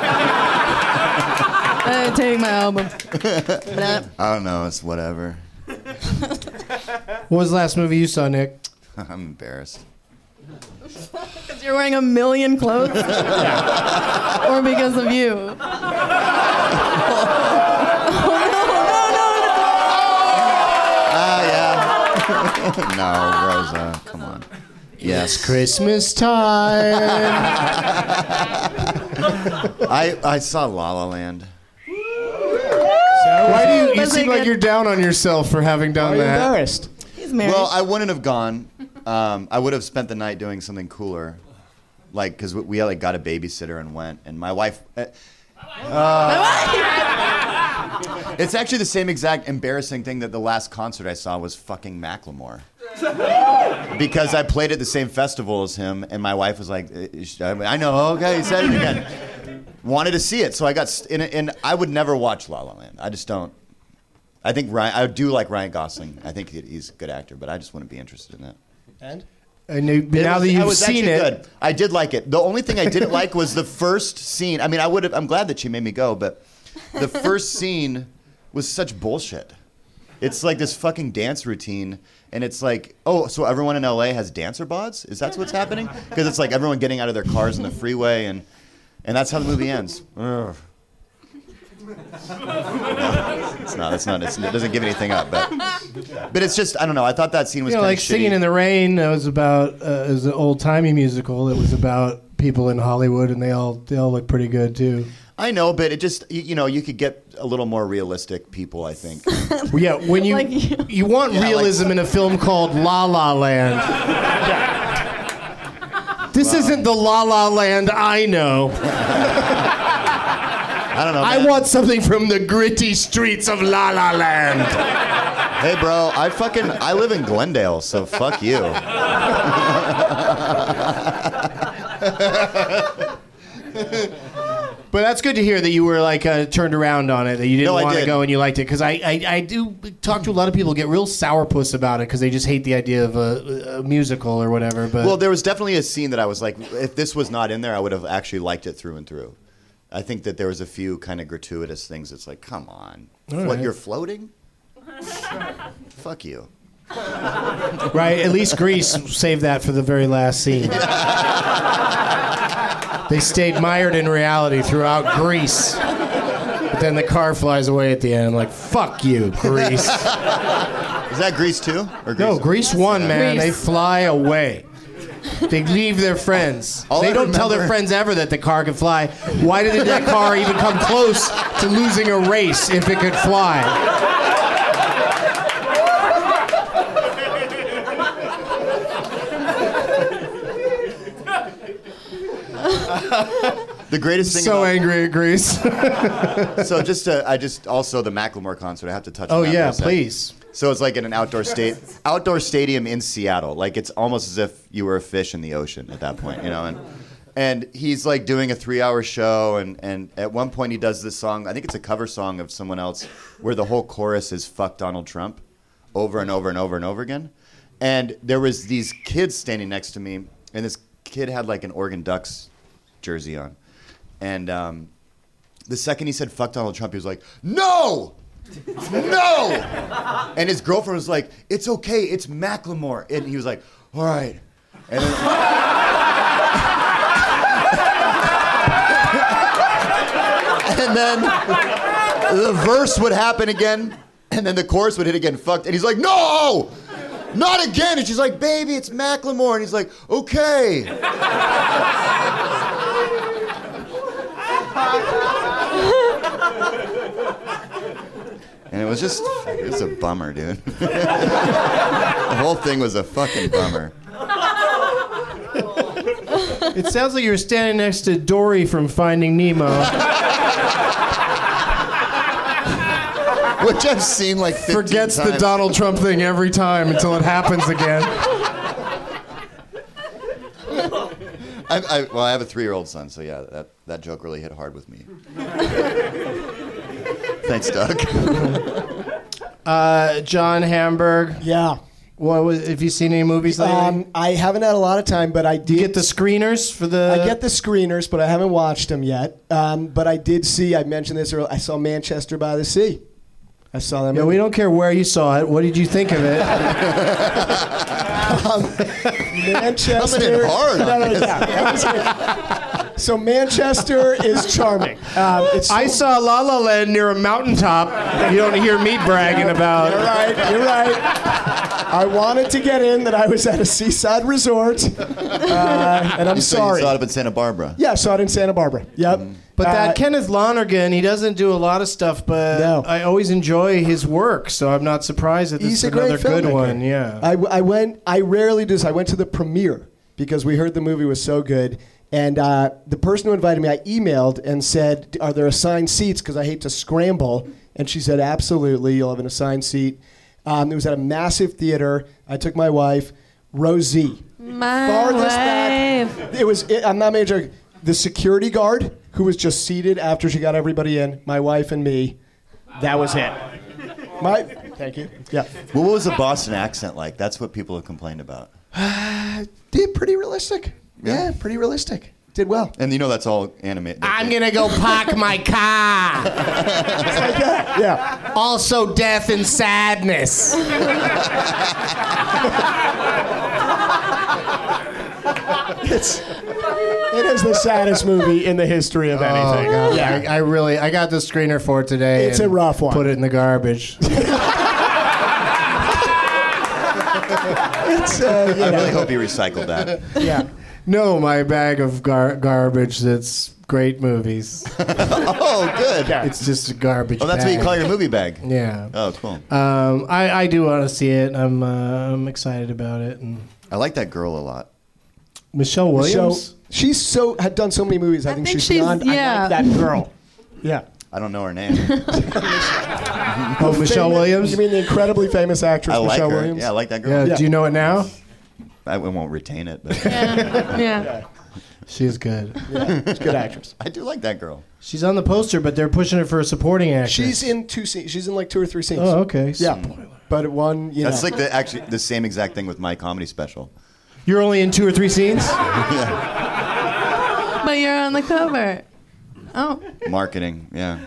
Speaker 8: I take my album. Nah.
Speaker 7: I don't know. It's whatever.
Speaker 10: What was the last movie you saw, Nick?
Speaker 7: I'm embarrassed.
Speaker 8: Because you're wearing a million clothes? Or because of you? Oh, no, no, no, no.
Speaker 7: Ah, yeah. No, Rosa. Come on. Yes.
Speaker 10: Christmas time.
Speaker 7: I I saw La La Land.
Speaker 10: Why do you, you
Speaker 8: Was it
Speaker 10: seem like
Speaker 8: good?
Speaker 10: you're down on yourself for having done
Speaker 9: Are you
Speaker 10: that?
Speaker 9: embarrassed?
Speaker 8: He's married.
Speaker 7: Well, I wouldn't have gone. Um, I would have spent the night doing something cooler, like because we, we like got a babysitter and went, and my wife. Uh, uh, it's actually the same exact embarrassing thing that the last concert I saw was fucking Macklemore. Because I played at the same festival as him, and my wife was like, "I know, okay, he said it again." Wanted to see it, so I got. St- and, and I would never watch La La Land. I just don't. I think Ryan. I do like Ryan Gosling. I think he- he's a good actor, but I just wouldn't be interested in that.
Speaker 10: And? And you,
Speaker 7: It
Speaker 10: now
Speaker 7: was-
Speaker 10: that
Speaker 7: it
Speaker 10: you've
Speaker 7: was
Speaker 10: seen
Speaker 7: actually
Speaker 10: it,
Speaker 7: good. I did like it. The only thing I didn't like was the first scene. I mean, I would have. I'm glad that she made me go, but the first scene was such bullshit. It's like this fucking dance routine, and it's like, oh, so everyone in L A has dancer bods? Is that what's happening? Because it's like everyone getting out of their cars on the freeway, and and that's how the movie ends. Ugh. No, it's not. It's not. It's, it doesn't give anything up, but but it's just I don't know. I thought that scene was
Speaker 10: you know,
Speaker 7: kind
Speaker 10: like
Speaker 7: of
Speaker 10: Singing in the Rain. It was about uh, it was an old timey musical. It was about people in Hollywood, and they all they all look pretty good too.
Speaker 7: I know, but it just you, you know you could get a little more realistic people. I think.
Speaker 10: Well, yeah, when you
Speaker 8: Like you.
Speaker 10: you want
Speaker 7: Yeah,
Speaker 10: realism
Speaker 7: like-
Speaker 10: in a film called La La Land. This isn't the La La Land I know.
Speaker 7: I don't know.
Speaker 10: I
Speaker 7: man.
Speaker 10: want something from the gritty streets of La La Land.
Speaker 7: Hey, bro, I fucking I live in Glendale, so fuck you.
Speaker 10: But that's good to hear that you were like uh, turned around on it, that you didn't
Speaker 7: No, I
Speaker 10: want to
Speaker 7: did.
Speaker 10: go and you liked it. Because I, I, I do talk to a lot of people who get real sourpuss about it because they just hate the idea of a, a musical or whatever. But
Speaker 7: Well, there was definitely a scene that I was like, if this was not in there, I would have actually liked it through and through. I think that there was a few kind of gratuitous things. It's like, come on,
Speaker 10: All
Speaker 7: what
Speaker 10: right.
Speaker 7: you're floating? Fuck you.
Speaker 10: right, at least Grease saved that for the very last scene. They stayed mired in reality throughout Grease. But then the car flies away at the end. I'm like, fuck you, Grease.
Speaker 7: Is that Grease two? Or Grease
Speaker 10: No, Grease one, man.
Speaker 8: Grease.
Speaker 10: They fly away. They leave their friends.
Speaker 7: All
Speaker 10: they
Speaker 7: I
Speaker 10: don't tell their
Speaker 7: remember-
Speaker 10: friends ever that the car can fly. Why did that car even come close to losing a race if it could fly?
Speaker 7: The greatest thing.
Speaker 10: So
Speaker 7: about,
Speaker 10: angry at Grease.
Speaker 7: So just to, I just also the Macklemore concert. I have to touch.
Speaker 10: Oh
Speaker 7: on that
Speaker 10: yeah,
Speaker 7: for a sec.
Speaker 10: please.
Speaker 7: So it's like in an outdoor state, outdoor stadium in Seattle. Like it's almost as if you were a fish in the ocean at that point, you know. And and he's like doing a three-hour show, and and at one point he does this song. I think it's a cover song of someone else, where the whole chorus is "fuck Donald Trump," over and over and over and over again. And there was these kids standing next to me, and this kid had like an Oregon Ducks jersey on, and um, the second he said "fuck Donald Trump," he was like, "No." No! And his girlfriend was like, "It's okay, it's Macklemore." And he was like, "All right." And then, and then the verse would happen again, and then the chorus would hit again, "fucked." And he's like, "No! Not again!" And she's like, "Baby, it's Macklemore." And he's like, "Okay." And it was just, it was a bummer, dude. The whole thing was a fucking bummer.
Speaker 10: It sounds like you were standing next to Dory from Finding Nemo.
Speaker 7: Which I've seen like fifteen
Speaker 10: Forgets
Speaker 7: times.
Speaker 10: the Donald Trump thing every time until it happens again.
Speaker 7: I, I, well, I have a three-year-old son, so yeah, that, that joke really hit hard with me. Thanks, Doug.
Speaker 10: Uh, John Hamburg.
Speaker 9: Yeah.
Speaker 10: What was, have you seen any movies lately?
Speaker 9: Um, I haven't had a lot of time, but I did.
Speaker 10: You get the screeners for the...
Speaker 9: I get the screeners, but I haven't watched them yet. Um, but I did see, I mentioned this earlier, I saw Manchester by the Sea. I saw that
Speaker 10: Yeah,
Speaker 9: movie.
Speaker 10: we don't care where you saw it. What did you think of it?
Speaker 9: um, Manchester.
Speaker 7: Coming in hard on
Speaker 9: No, no,
Speaker 7: this.
Speaker 9: yeah, that was it. So Manchester is charming. Um, it's
Speaker 10: I saw La La Land near a mountaintop. You don't hear me bragging about.
Speaker 9: You're right. You're right. I wanted to get in that I was at a seaside resort, uh, and I'm
Speaker 7: You saw-
Speaker 9: sorry.
Speaker 7: You saw it up in Santa Barbara.
Speaker 9: Yeah, I saw it in Santa Barbara. Yep.
Speaker 10: But that
Speaker 9: Uh,
Speaker 10: Kenneth Lonergan, he doesn't do a lot of stuff, but
Speaker 9: No.
Speaker 10: I always enjoy his work, so I'm not surprised that this
Speaker 9: He's
Speaker 10: is
Speaker 9: a great
Speaker 10: another good
Speaker 9: filmmaker.
Speaker 10: one. Yeah.
Speaker 9: I, I went. I rarely do this. I went to the premiere because we heard the movie was so good. And uh, the person who invited me, I emailed and said, "Are there assigned seats? Because I hate to scramble." And she said, "Absolutely, you'll have an assigned seat." Um, it was at a massive theater. I took my wife, Rosie.
Speaker 8: My
Speaker 9: Farthest
Speaker 8: wife.
Speaker 9: back. It was. It, I'm not making a joke. The security guard who was just seated after she got everybody in, my wife and me. That was it. My. Thank you. Yeah.
Speaker 7: Well, what was the Boston accent like? That's what people have complained about.
Speaker 9: Did pretty realistic.
Speaker 7: Yeah.
Speaker 9: Yeah, pretty realistic. Did well.
Speaker 7: And you know that's all animated.
Speaker 10: I'm gonna go park my car.
Speaker 9: Like that. Yeah.
Speaker 10: Also, death and sadness.
Speaker 9: It's. It is the saddest movie in the history of anything.
Speaker 10: Oh,
Speaker 9: yeah.
Speaker 10: I, I really, I got the screener for it today.
Speaker 9: It's a
Speaker 10: and
Speaker 9: rough one.
Speaker 10: Put it in the garbage.
Speaker 9: It's. Uh, you
Speaker 7: I
Speaker 9: know,
Speaker 7: really hope you recycled that.
Speaker 9: Yeah.
Speaker 10: No, my bag of gar- garbage that's great movies.
Speaker 7: Oh, good.
Speaker 10: It's just a garbage
Speaker 7: Oh, that's
Speaker 10: bag.
Speaker 7: what you call your movie bag.
Speaker 10: Yeah.
Speaker 7: Oh, cool.
Speaker 10: Um, I, I do want to see it. I'm uh, I'm excited about it. And
Speaker 7: I like that girl a lot.
Speaker 10: Michelle Williams.
Speaker 9: So she's so had done so many movies. I, think,
Speaker 8: think
Speaker 9: she's,
Speaker 8: she's-
Speaker 9: beyond. I
Speaker 8: yeah.
Speaker 9: like that girl. Yeah.
Speaker 7: I don't know her name.
Speaker 10: Oh, Michelle
Speaker 9: Famous-
Speaker 10: Williams.
Speaker 9: You mean the incredibly famous actress
Speaker 7: I like
Speaker 9: Michelle
Speaker 7: her.
Speaker 9: Williams?
Speaker 7: Yeah, I like that
Speaker 10: Yeah.
Speaker 7: girl.
Speaker 9: Yeah.
Speaker 10: Do you know it now?
Speaker 7: I won't retain it, but
Speaker 8: Yeah. yeah.
Speaker 10: She's good.
Speaker 9: Yeah, she's a good actress.
Speaker 7: I do like that girl.
Speaker 10: She's on the poster, but they're pushing her for a supporting actress.
Speaker 9: She's in two scenes. She's in like two or three scenes.
Speaker 10: Oh, okay.
Speaker 9: Yeah. But one, you
Speaker 7: That's
Speaker 9: know.
Speaker 7: like the actually the same exact thing with my comedy special.
Speaker 10: You're only in two or three scenes.
Speaker 8: But you're on the cover. Oh,
Speaker 7: Marketing, yeah.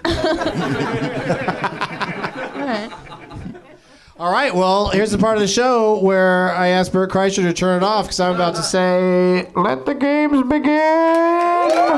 Speaker 8: all right.
Speaker 10: All right. Well, here's the part of the show where I asked Bert Kreischer to turn it off because I'm about to say, "Let the games begin."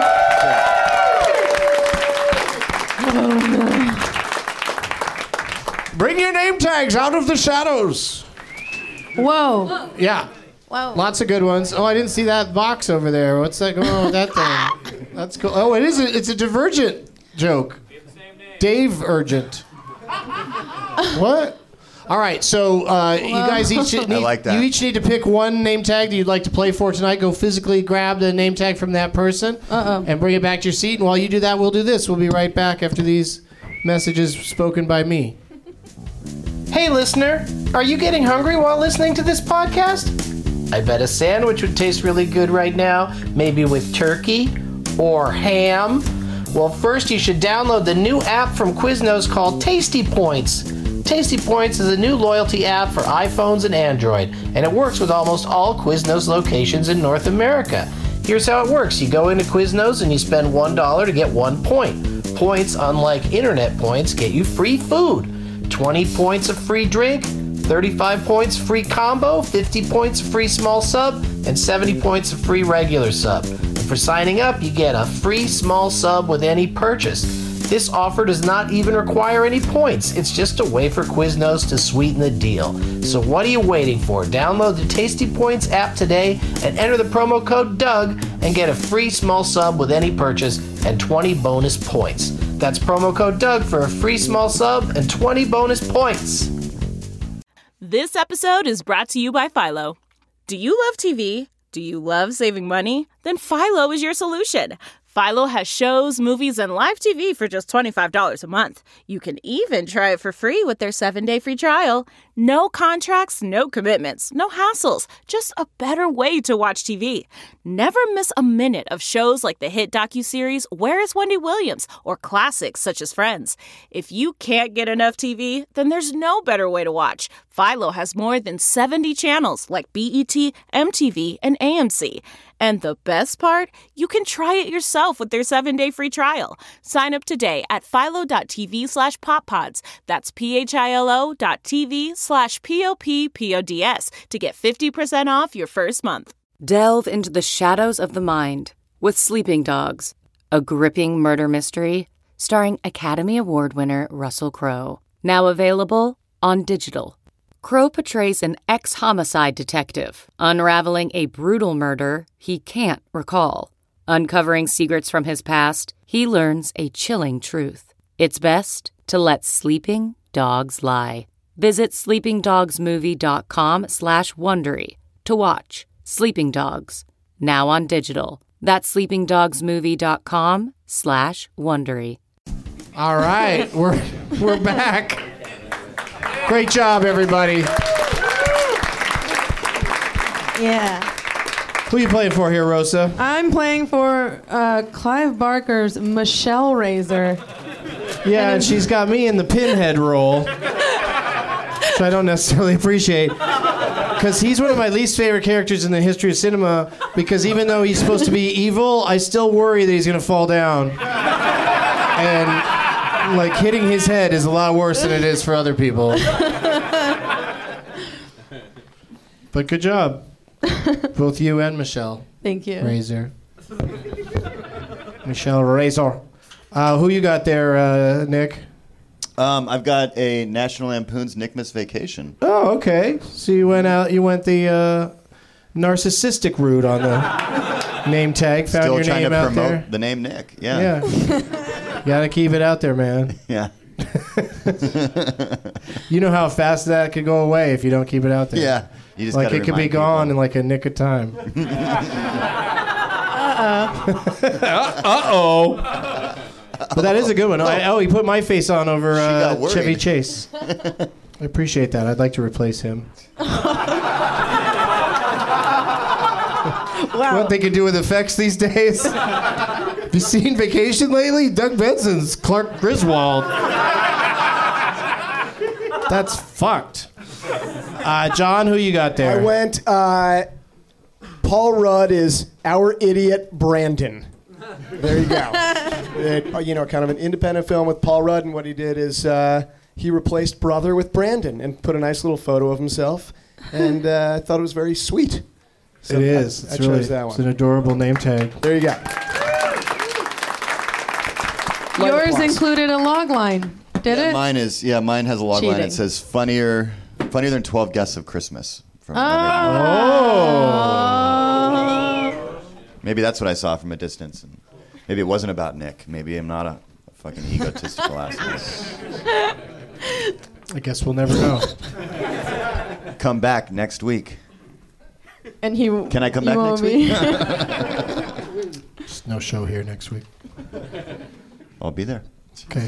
Speaker 10: Bring your name tags out of the shadows.
Speaker 8: Whoa.
Speaker 10: Yeah.
Speaker 8: Whoa.
Speaker 10: Lots of good ones. Oh, I didn't see that box over there. What's that going on with that thing? That's cool. Oh, it is. A, it's a Divergent joke. Dave Urgent. What? All right. So uh, you guys each need,
Speaker 7: like that.
Speaker 10: you each need to pick one name tag that you'd like to play for tonight. Go physically grab the name tag from that person
Speaker 8: Uh-oh.
Speaker 10: and bring it back to your seat. And while you do that, we'll do this. We'll be right back after these messages spoken by me. Hey, listener, are you getting hungry while listening to this podcast? I bet a sandwich would taste really good right now, maybe with turkey or ham. Well, first you should download the new app from Quiznos called Tasty Points. Tasty Points is a new loyalty app for iPhones and Android, and it works with almost all Quiznos locations in North America. Here's how it works. You go into Quiznos and you spend one dollar to get one point. Points, unlike internet points, get you free food. twenty points of free drink, thirty-five points free combo, fifty points free small sub, and seventy points of free regular sub. And for signing up, you get a free small sub with any purchase. This offer does not even require any points. It's just a way for Quiznos to sweeten the deal. So what are you waiting for? Download the Tasty Points app today and enter the promo code Doug and get a free small sub with any purchase and twenty bonus points. That's promo code Doug for a free small sub and twenty bonus points.
Speaker 11: This episode is brought to you by Philo. Do you love T V? Do you love saving money? Then Philo is your solution. Philo has shows, movies, and live T V for just twenty-five dollars a month. You can even try it for free with their seven-day free trial. No contracts, no commitments, no hassles. Just a better way to watch T V. Never miss a minute of shows like the hit docuseries Where is Wendy Williams? Or classics such as Friends. If you can't get enough T V, then there's no better way to watch. Philo has more than seventy channels like B E T, M T V, and A M C. And the best part? You can try it yourself with their seven-day free trial. Sign up today at philo.tv slash poppods. That's P-H-I-L-O dot TV slash P-O-P-P-O-D-S to get fifty percent off your first month.
Speaker 12: Delve into the shadows of the mind with Sleeping Dogs, a gripping murder mystery starring Academy Award winner Russell Crowe. Now available on digital. Crowe portrays an ex-homicide detective, unraveling a brutal murder he can't recall. Uncovering secrets from his past, he learns a chilling truth. It's best to let sleeping dogs lie. Visit sleepingdogsmovie.com slash Wondery to watch Sleeping Dogs, now on digital. That's sleepingdogsmovie.com slash Wondery.
Speaker 10: All right, we're we're back. Great job, everybody.
Speaker 8: Yeah.
Speaker 10: Who are you playing for here, Rosa?
Speaker 8: I'm playing for uh, Clive Barker's Michelle Razor.
Speaker 10: Yeah, and she's got me in the pinhead role, which I don't necessarily appreciate. Because he's one of my least favorite characters in the history of cinema, because even though he's supposed to be evil, I still worry that he's going to fall down. And... like, hitting his head is a lot worse than it is for other people. But good job. Both you and Michelle.
Speaker 8: Thank you.
Speaker 10: Razor. Michelle Razor. Uh, who you got there, uh, Nick?
Speaker 7: Um, I've got a National Lampoon's Nickmas Vacation.
Speaker 10: Oh, okay. So you went out, you went the uh, narcissistic route on the name tag. Found
Speaker 7: Still
Speaker 10: your
Speaker 7: trying
Speaker 10: name
Speaker 7: to
Speaker 10: out
Speaker 7: promote
Speaker 10: there.
Speaker 7: the name Nick. Yeah.
Speaker 10: Yeah. Gotta keep it out there, man.
Speaker 7: Yeah.
Speaker 10: You know how fast that could go away if you don't keep it out there.
Speaker 7: Yeah. You just
Speaker 10: like
Speaker 7: gotta
Speaker 10: it could be
Speaker 7: remind
Speaker 10: gone
Speaker 7: people.
Speaker 10: in like a nick of time.
Speaker 8: Uh-oh.
Speaker 10: Uh-oh. But that is a good one. Oh, I, oh he put my face on over uh,
Speaker 7: got worried.
Speaker 10: Chevy Chase. I appreciate that. I'd like to replace him.
Speaker 8: Wow.
Speaker 10: What they can do with effects these days. Have you seen Vacation lately? Doug Benson's Clark Griswold. That's fucked. Uh, John, who you got there?
Speaker 9: I went, uh, Paul Rudd is our idiot Brandon. There you go. It, uh, you know, kind of an independent film with Paul Rudd, and what he did is uh, he replaced Brother with Brandon and put a nice little photo of himself, and uh, I thought it was very sweet. So
Speaker 10: it is.
Speaker 9: I,
Speaker 10: It's
Speaker 9: I chose
Speaker 10: really,
Speaker 9: that one.
Speaker 10: It's an adorable name tag.
Speaker 9: There you go.
Speaker 8: Yours included a log line, did
Speaker 7: Yeah,
Speaker 8: it?
Speaker 7: mine is. Yeah, mine has a log line.
Speaker 8: Cheating.
Speaker 7: It says funnier, funnier than twelve Guests of Christmas. From
Speaker 8: Oh.
Speaker 7: Maybe that's what I saw from a distance. And maybe it wasn't about Nick. Maybe I'm not a, a fucking egotistical ass.
Speaker 10: I guess we'll never know.
Speaker 7: Come back next week.
Speaker 8: And he
Speaker 7: Can I come
Speaker 8: you
Speaker 7: back
Speaker 8: won't
Speaker 7: next
Speaker 8: be.
Speaker 7: week?
Speaker 10: There's no show here next week.
Speaker 7: I'll be there.
Speaker 10: Okay.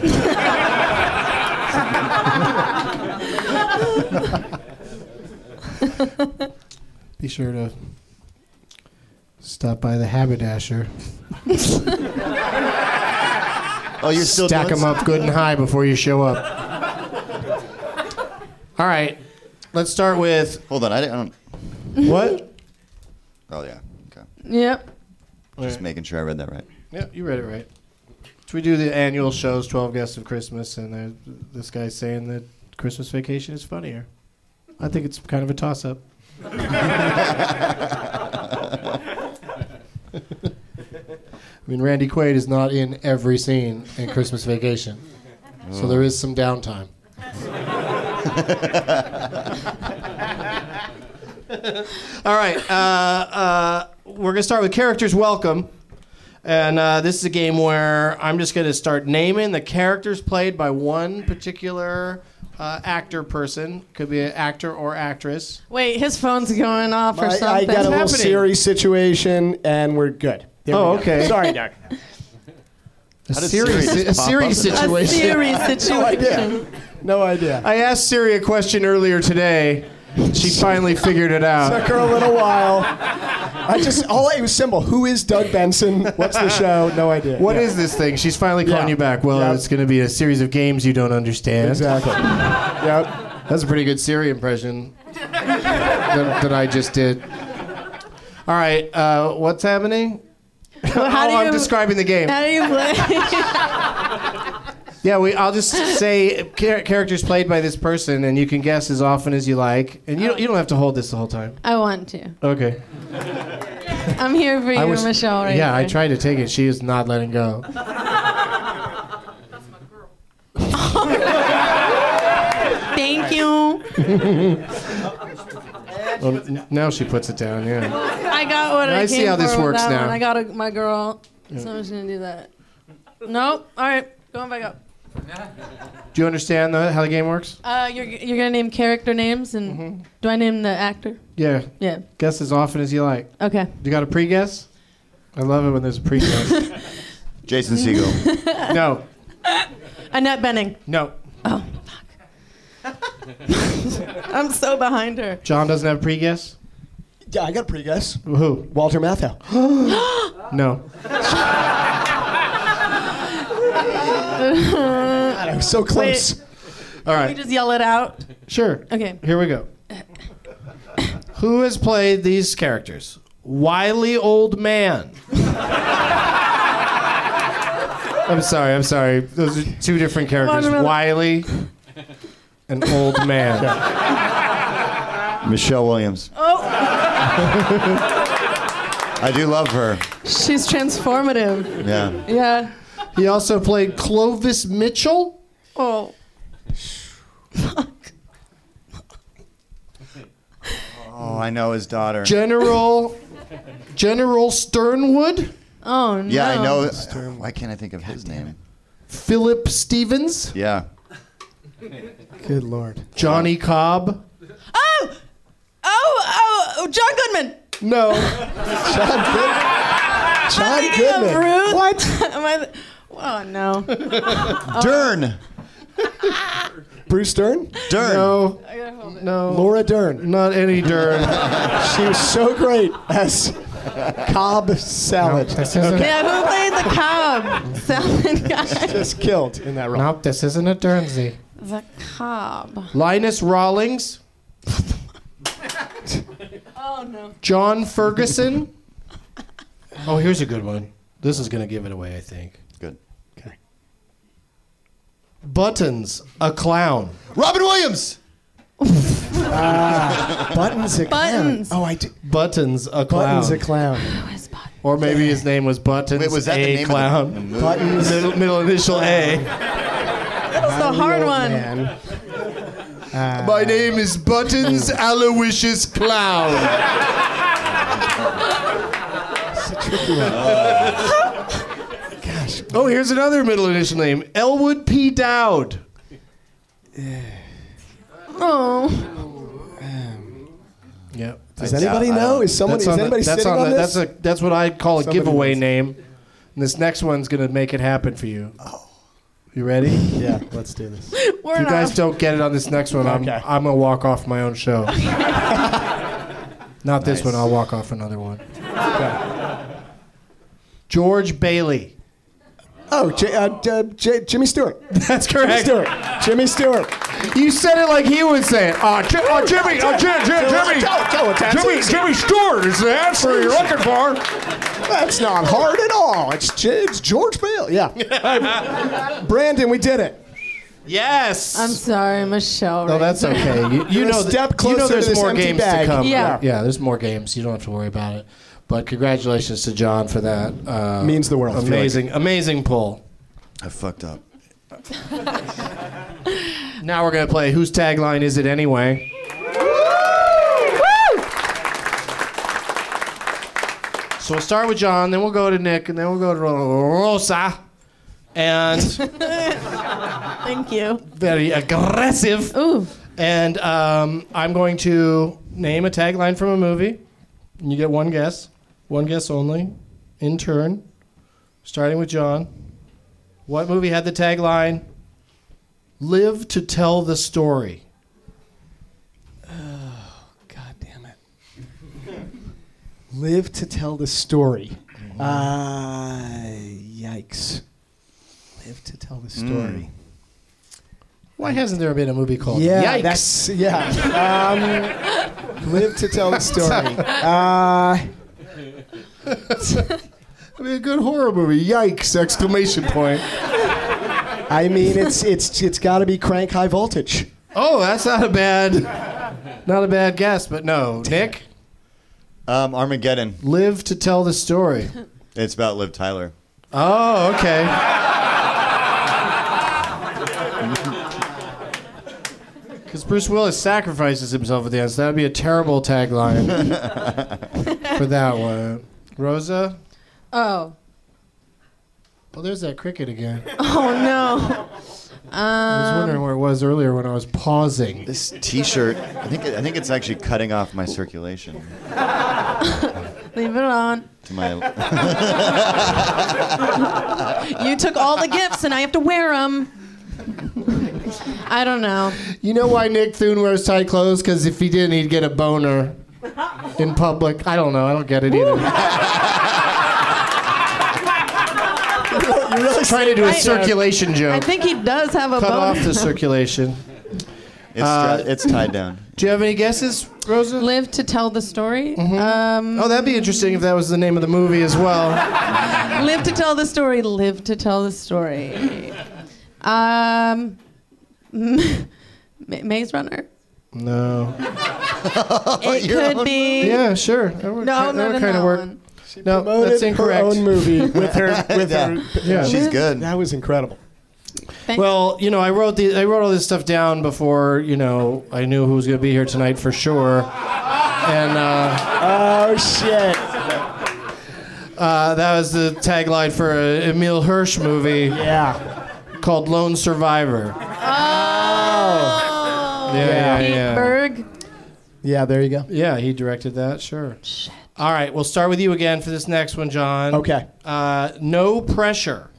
Speaker 10: Be sure to stop by the Haberdasher.
Speaker 7: Oh, you're still
Speaker 10: Stack
Speaker 7: doing
Speaker 10: them up good and high before you show up. All right. Let's start with...
Speaker 7: Hold on. I don't...
Speaker 10: What?
Speaker 7: Oh, yeah. Okay.
Speaker 8: Yep.
Speaker 7: Just making sure I read that right.
Speaker 10: Yeah, you read it right. So we do the annual shows, twelve Guests of Christmas, and uh, this guy's saying that Christmas Vacation is funnier. I think it's kind of a toss-up. I mean, Randy Quaid is not in every scene in Christmas Vacation, so there is some downtime. All right, uh, uh, we're gonna start with Characters Welcome. And uh, this is a game where I'm just going to start naming the characters played by one particular uh, actor person. Could be an actor or actress.
Speaker 8: Wait, his phone's going off or
Speaker 9: I,
Speaker 8: something.
Speaker 9: I got a little
Speaker 10: happening?
Speaker 9: Siri situation, and we're good. There
Speaker 10: Oh,
Speaker 9: we go.
Speaker 10: okay.
Speaker 9: Sorry, Doug.
Speaker 10: A
Speaker 7: How does
Speaker 10: Siri,
Speaker 7: Siri
Speaker 10: a
Speaker 7: just pop
Speaker 10: Siri
Speaker 7: up?
Speaker 10: situation.
Speaker 8: A Siri
Speaker 9: No
Speaker 8: situation.
Speaker 9: idea. No idea.
Speaker 10: I asked Siri a question earlier today. She finally figured it out.
Speaker 9: Took her a little while. I just, all it was simple. Who is Doug Benson? What's the show? No idea.
Speaker 10: What
Speaker 9: yeah.
Speaker 10: is this thing? She's finally calling
Speaker 9: Yeah.
Speaker 10: you back. Well,
Speaker 9: Yeah.
Speaker 10: it's going to be a series of games you don't understand.
Speaker 9: Exactly. Yep.
Speaker 10: That's a pretty good Siri impression that, that I just did. All right, uh, what's happening?
Speaker 8: Well, how
Speaker 10: oh,
Speaker 8: do
Speaker 10: I'm
Speaker 8: you-
Speaker 10: describing the game.
Speaker 8: How do you play?
Speaker 10: Yeah, we. I'll just say char- characters played by this person, and you can guess as often as you like. And you don't, you don't have to hold this the whole time.
Speaker 8: I want to.
Speaker 10: Okay.
Speaker 8: I'm here for you,
Speaker 10: I was-
Speaker 8: Michelle. Right
Speaker 10: yeah, I
Speaker 8: here.
Speaker 10: tried to take it. She is not letting go.
Speaker 8: Thank you.
Speaker 10: Well, n- now she puts it down. Yeah.
Speaker 8: I got what I,
Speaker 10: I
Speaker 8: came
Speaker 10: see how
Speaker 8: for
Speaker 10: this
Speaker 8: with
Speaker 10: works
Speaker 8: that
Speaker 10: now.
Speaker 8: one. I got a, my girl, so I'm just gonna do that. Nope. All right, going back up.
Speaker 10: Do you understand the, how the game works?
Speaker 8: Uh, you're you're gonna name character names, and
Speaker 10: Mm-hmm.
Speaker 8: do I name the actor?
Speaker 10: Yeah.
Speaker 8: Yeah.
Speaker 10: Guess as often as you like.
Speaker 8: Okay.
Speaker 10: You got a pre-guess? I love it when there's a pre-guess.
Speaker 7: Jason Segel.
Speaker 10: No.
Speaker 8: Annette Bening.
Speaker 10: No.
Speaker 8: Oh, fuck. I'm so behind her.
Speaker 10: John doesn't have a pre-guess?
Speaker 9: Yeah, I got a pre-guess.
Speaker 10: Who?
Speaker 9: Walter Matthau.
Speaker 10: No.
Speaker 9: God, I was so close.
Speaker 8: Wait.
Speaker 10: All
Speaker 8: Can we
Speaker 10: right.
Speaker 8: just yell it out?
Speaker 10: Sure.
Speaker 8: Okay.
Speaker 10: Here we go. Who has played these characters? Wily old man. I'm sorry, I'm sorry. Those are two different characters.
Speaker 8: Wait a minute.
Speaker 10: Wily and old man.
Speaker 7: Michelle Williams.
Speaker 8: Oh,
Speaker 7: I do love her.
Speaker 8: she's transformative.
Speaker 7: Yeah.
Speaker 8: Yeah.
Speaker 10: He also played Clovis Mitchell.
Speaker 8: Oh.
Speaker 7: Oh, I know his daughter.
Speaker 10: General General Sternwood.
Speaker 8: Oh no.
Speaker 7: Yeah, I know. Why can't I think of his name?
Speaker 10: Philip Stevens.
Speaker 7: Yeah.
Speaker 9: Good Lord.
Speaker 10: Johnny Cobb.
Speaker 8: Oh. Oh. Oh. John Goodman.
Speaker 10: No.
Speaker 9: John Goodman. John
Speaker 8: Thinking of
Speaker 9: Goodman.
Speaker 8: Ruth?
Speaker 9: What?
Speaker 8: Am I th- oh no.
Speaker 7: Dern.
Speaker 9: Bruce Dern?
Speaker 7: Dern.
Speaker 10: No.
Speaker 8: I gotta hold it.
Speaker 10: No.
Speaker 9: Laura Dern.
Speaker 10: Not any Dern.
Speaker 9: She was so great as Cobb Salad.
Speaker 10: This isn't,
Speaker 8: Yeah, who played the Cobb salad guy?
Speaker 9: Just killed in that role.
Speaker 10: nope, this isn't a Dernsey.
Speaker 8: The Cobb.
Speaker 10: Linus Rawlings.
Speaker 8: Oh no.
Speaker 10: John Ferguson. Oh, here's a good one. This is going to give it away, I think.
Speaker 7: Good.
Speaker 10: Buttons, a clown.
Speaker 7: Robin Williams.
Speaker 9: Buttons a
Speaker 8: Buttons.
Speaker 9: clown. Oh, I do.
Speaker 10: Buttons, a clown.
Speaker 9: Buttons a clown.
Speaker 10: Or maybe his name was Buttons,
Speaker 7: Wait, was that
Speaker 10: a
Speaker 7: the name
Speaker 10: clown.
Speaker 7: of the, the movie?
Speaker 9: Buttons.
Speaker 10: Middle, middle initial A.
Speaker 8: That's the hard one.
Speaker 9: Man.
Speaker 10: My name is Buttons Aloysius Clown.
Speaker 9: Gosh.
Speaker 10: Oh, here's another middle initial name. Elwood P. Dowd.
Speaker 8: Oh.
Speaker 10: Yep.
Speaker 9: Does anybody know? Is someone?
Speaker 10: That's
Speaker 9: Is
Speaker 10: on the-
Speaker 9: anybody
Speaker 10: that's
Speaker 9: sitting
Speaker 10: on
Speaker 9: on
Speaker 10: the-
Speaker 9: this?
Speaker 10: That's a that's what I'd call a
Speaker 9: Somebody
Speaker 10: giveaway
Speaker 9: knows.
Speaker 10: name. And this next one's gonna make it happen for you. You ready?
Speaker 9: Yeah, let's do this.
Speaker 8: We're
Speaker 10: If you
Speaker 8: not.
Speaker 10: guys don't get it on this next one, I'm
Speaker 9: Okay.
Speaker 10: I'm gonna walk off my own show. Not this
Speaker 7: Nice.
Speaker 10: one. I'll walk off another one. George Bailey.
Speaker 9: Oh, J- uh, uh, J- Jimmy Stewart.
Speaker 10: That's
Speaker 9: Jimmy
Speaker 10: correct.
Speaker 9: Stewart. Jimmy Stewart.
Speaker 10: You said it like he would say it. Oh, J- oh Jimmy, oh, J- J- Jimmy, Jimmy, Jimmy Stewart is the answer you're looking for.
Speaker 9: That's not hard at all. It's, J- it's George Bale. Yeah. Brandon, we did it.
Speaker 10: Yes.
Speaker 8: I'm sorry, Michelle.
Speaker 10: No,
Speaker 8: right
Speaker 10: that's
Speaker 8: there.
Speaker 10: okay. You, you
Speaker 9: You're a
Speaker 10: know,
Speaker 9: step
Speaker 10: th- you know
Speaker 9: closer to
Speaker 10: there's
Speaker 9: this
Speaker 10: more
Speaker 9: empty
Speaker 10: games
Speaker 9: bag.
Speaker 10: to come.
Speaker 8: Yeah.
Speaker 10: yeah, there's more games. You don't have to worry about it. But congratulations to John for that. Uh,
Speaker 9: Means the world, Felix.
Speaker 10: Amazing, amazing pull.
Speaker 7: I fucked up.
Speaker 10: Now we're gonna play Whose Tagline Is It Anyway? So we'll start with John, then we'll go to Nick, and then we'll go to Rosa. And
Speaker 8: Thank you.
Speaker 10: very aggressive.
Speaker 8: Ooh.
Speaker 10: And um, I'm going to name a tagline from a movie. And you get one guess. One guess only. In turn. Starting with John. What movie had the tagline, "Live to tell the story"?
Speaker 9: Oh, God damn it. Live to tell the story. Uh, yikes. Live to tell the story.
Speaker 10: Mm. Why hasn't there been a movie called
Speaker 9: Yeah,
Speaker 10: Yikes?
Speaker 9: that's, yeah. Um, live to tell the story. Uh,
Speaker 10: I mean, a good horror movie. Yikes! Exclamation point.
Speaker 9: I mean, it's it's it's got to be Crank High Voltage.
Speaker 10: Oh, that's not a bad, not a bad guess, but no. Nick?
Speaker 7: Um, Armageddon.
Speaker 10: Live to tell the story.
Speaker 7: It's about Liv Tyler.
Speaker 10: Oh, okay. Because Bruce Willis sacrifices himself at the end, so that would be a terrible tagline for that one. Rosa?
Speaker 8: Oh.
Speaker 10: Well, there's that cricket again.
Speaker 8: Oh, no.
Speaker 10: I was wondering where it was earlier when I was pausing.
Speaker 7: This T-shirt, I think, it, I think it's actually cutting off my circulation.
Speaker 8: Leave it on.
Speaker 7: To my.
Speaker 8: You took all the gifts, and I have to wear them. I don't know.
Speaker 10: You know why Nick Thune wears tight clothes? Because if he didn't, he'd get a boner in public. I don't know. I don't get it either.
Speaker 9: You're really
Speaker 10: trying to do a
Speaker 8: I-
Speaker 10: circulation joke.
Speaker 8: I think he does have a
Speaker 10: Cut
Speaker 8: boner.
Speaker 10: off the circulation.
Speaker 7: It's,
Speaker 10: Uh,
Speaker 7: dra- it's tied down.
Speaker 10: Do you have any guesses, Rosa?
Speaker 8: Live to tell the story. Um,
Speaker 10: Oh, that'd be interesting if that was the name of the movie as well.
Speaker 8: live to tell the story. Live to tell the story. Um, Ma- Maze Runner.
Speaker 10: No.
Speaker 8: It could be.
Speaker 10: Yeah, sure. That would,
Speaker 8: No,
Speaker 10: that
Speaker 8: no,
Speaker 10: would
Speaker 8: no,
Speaker 10: kind
Speaker 8: no
Speaker 10: of work.
Speaker 8: one.
Speaker 10: No,
Speaker 9: Promoted
Speaker 10: that's incorrect.
Speaker 9: her own movie with her. With
Speaker 7: Yeah.
Speaker 9: her.
Speaker 10: Yeah.
Speaker 7: She's good.
Speaker 9: That was incredible.
Speaker 8: Thank-
Speaker 10: Well, you know, I wrote the I wrote all this stuff down before, you know, I knew who was going to be here tonight for sure. And uh,
Speaker 9: Oh shit.
Speaker 10: uh, that was the tagline for an Emile Hirsch movie
Speaker 9: Yeah.
Speaker 10: called Lone Survivor.
Speaker 8: Oh.
Speaker 10: Yeah, yeah,
Speaker 8: Pete
Speaker 10: yeah.
Speaker 8: Berg.
Speaker 9: Yeah. There you go.
Speaker 10: Yeah, he directed that, sure. All right, we'll start with you again for this next one, John.
Speaker 9: Okay.
Speaker 10: Uh, No Pressure.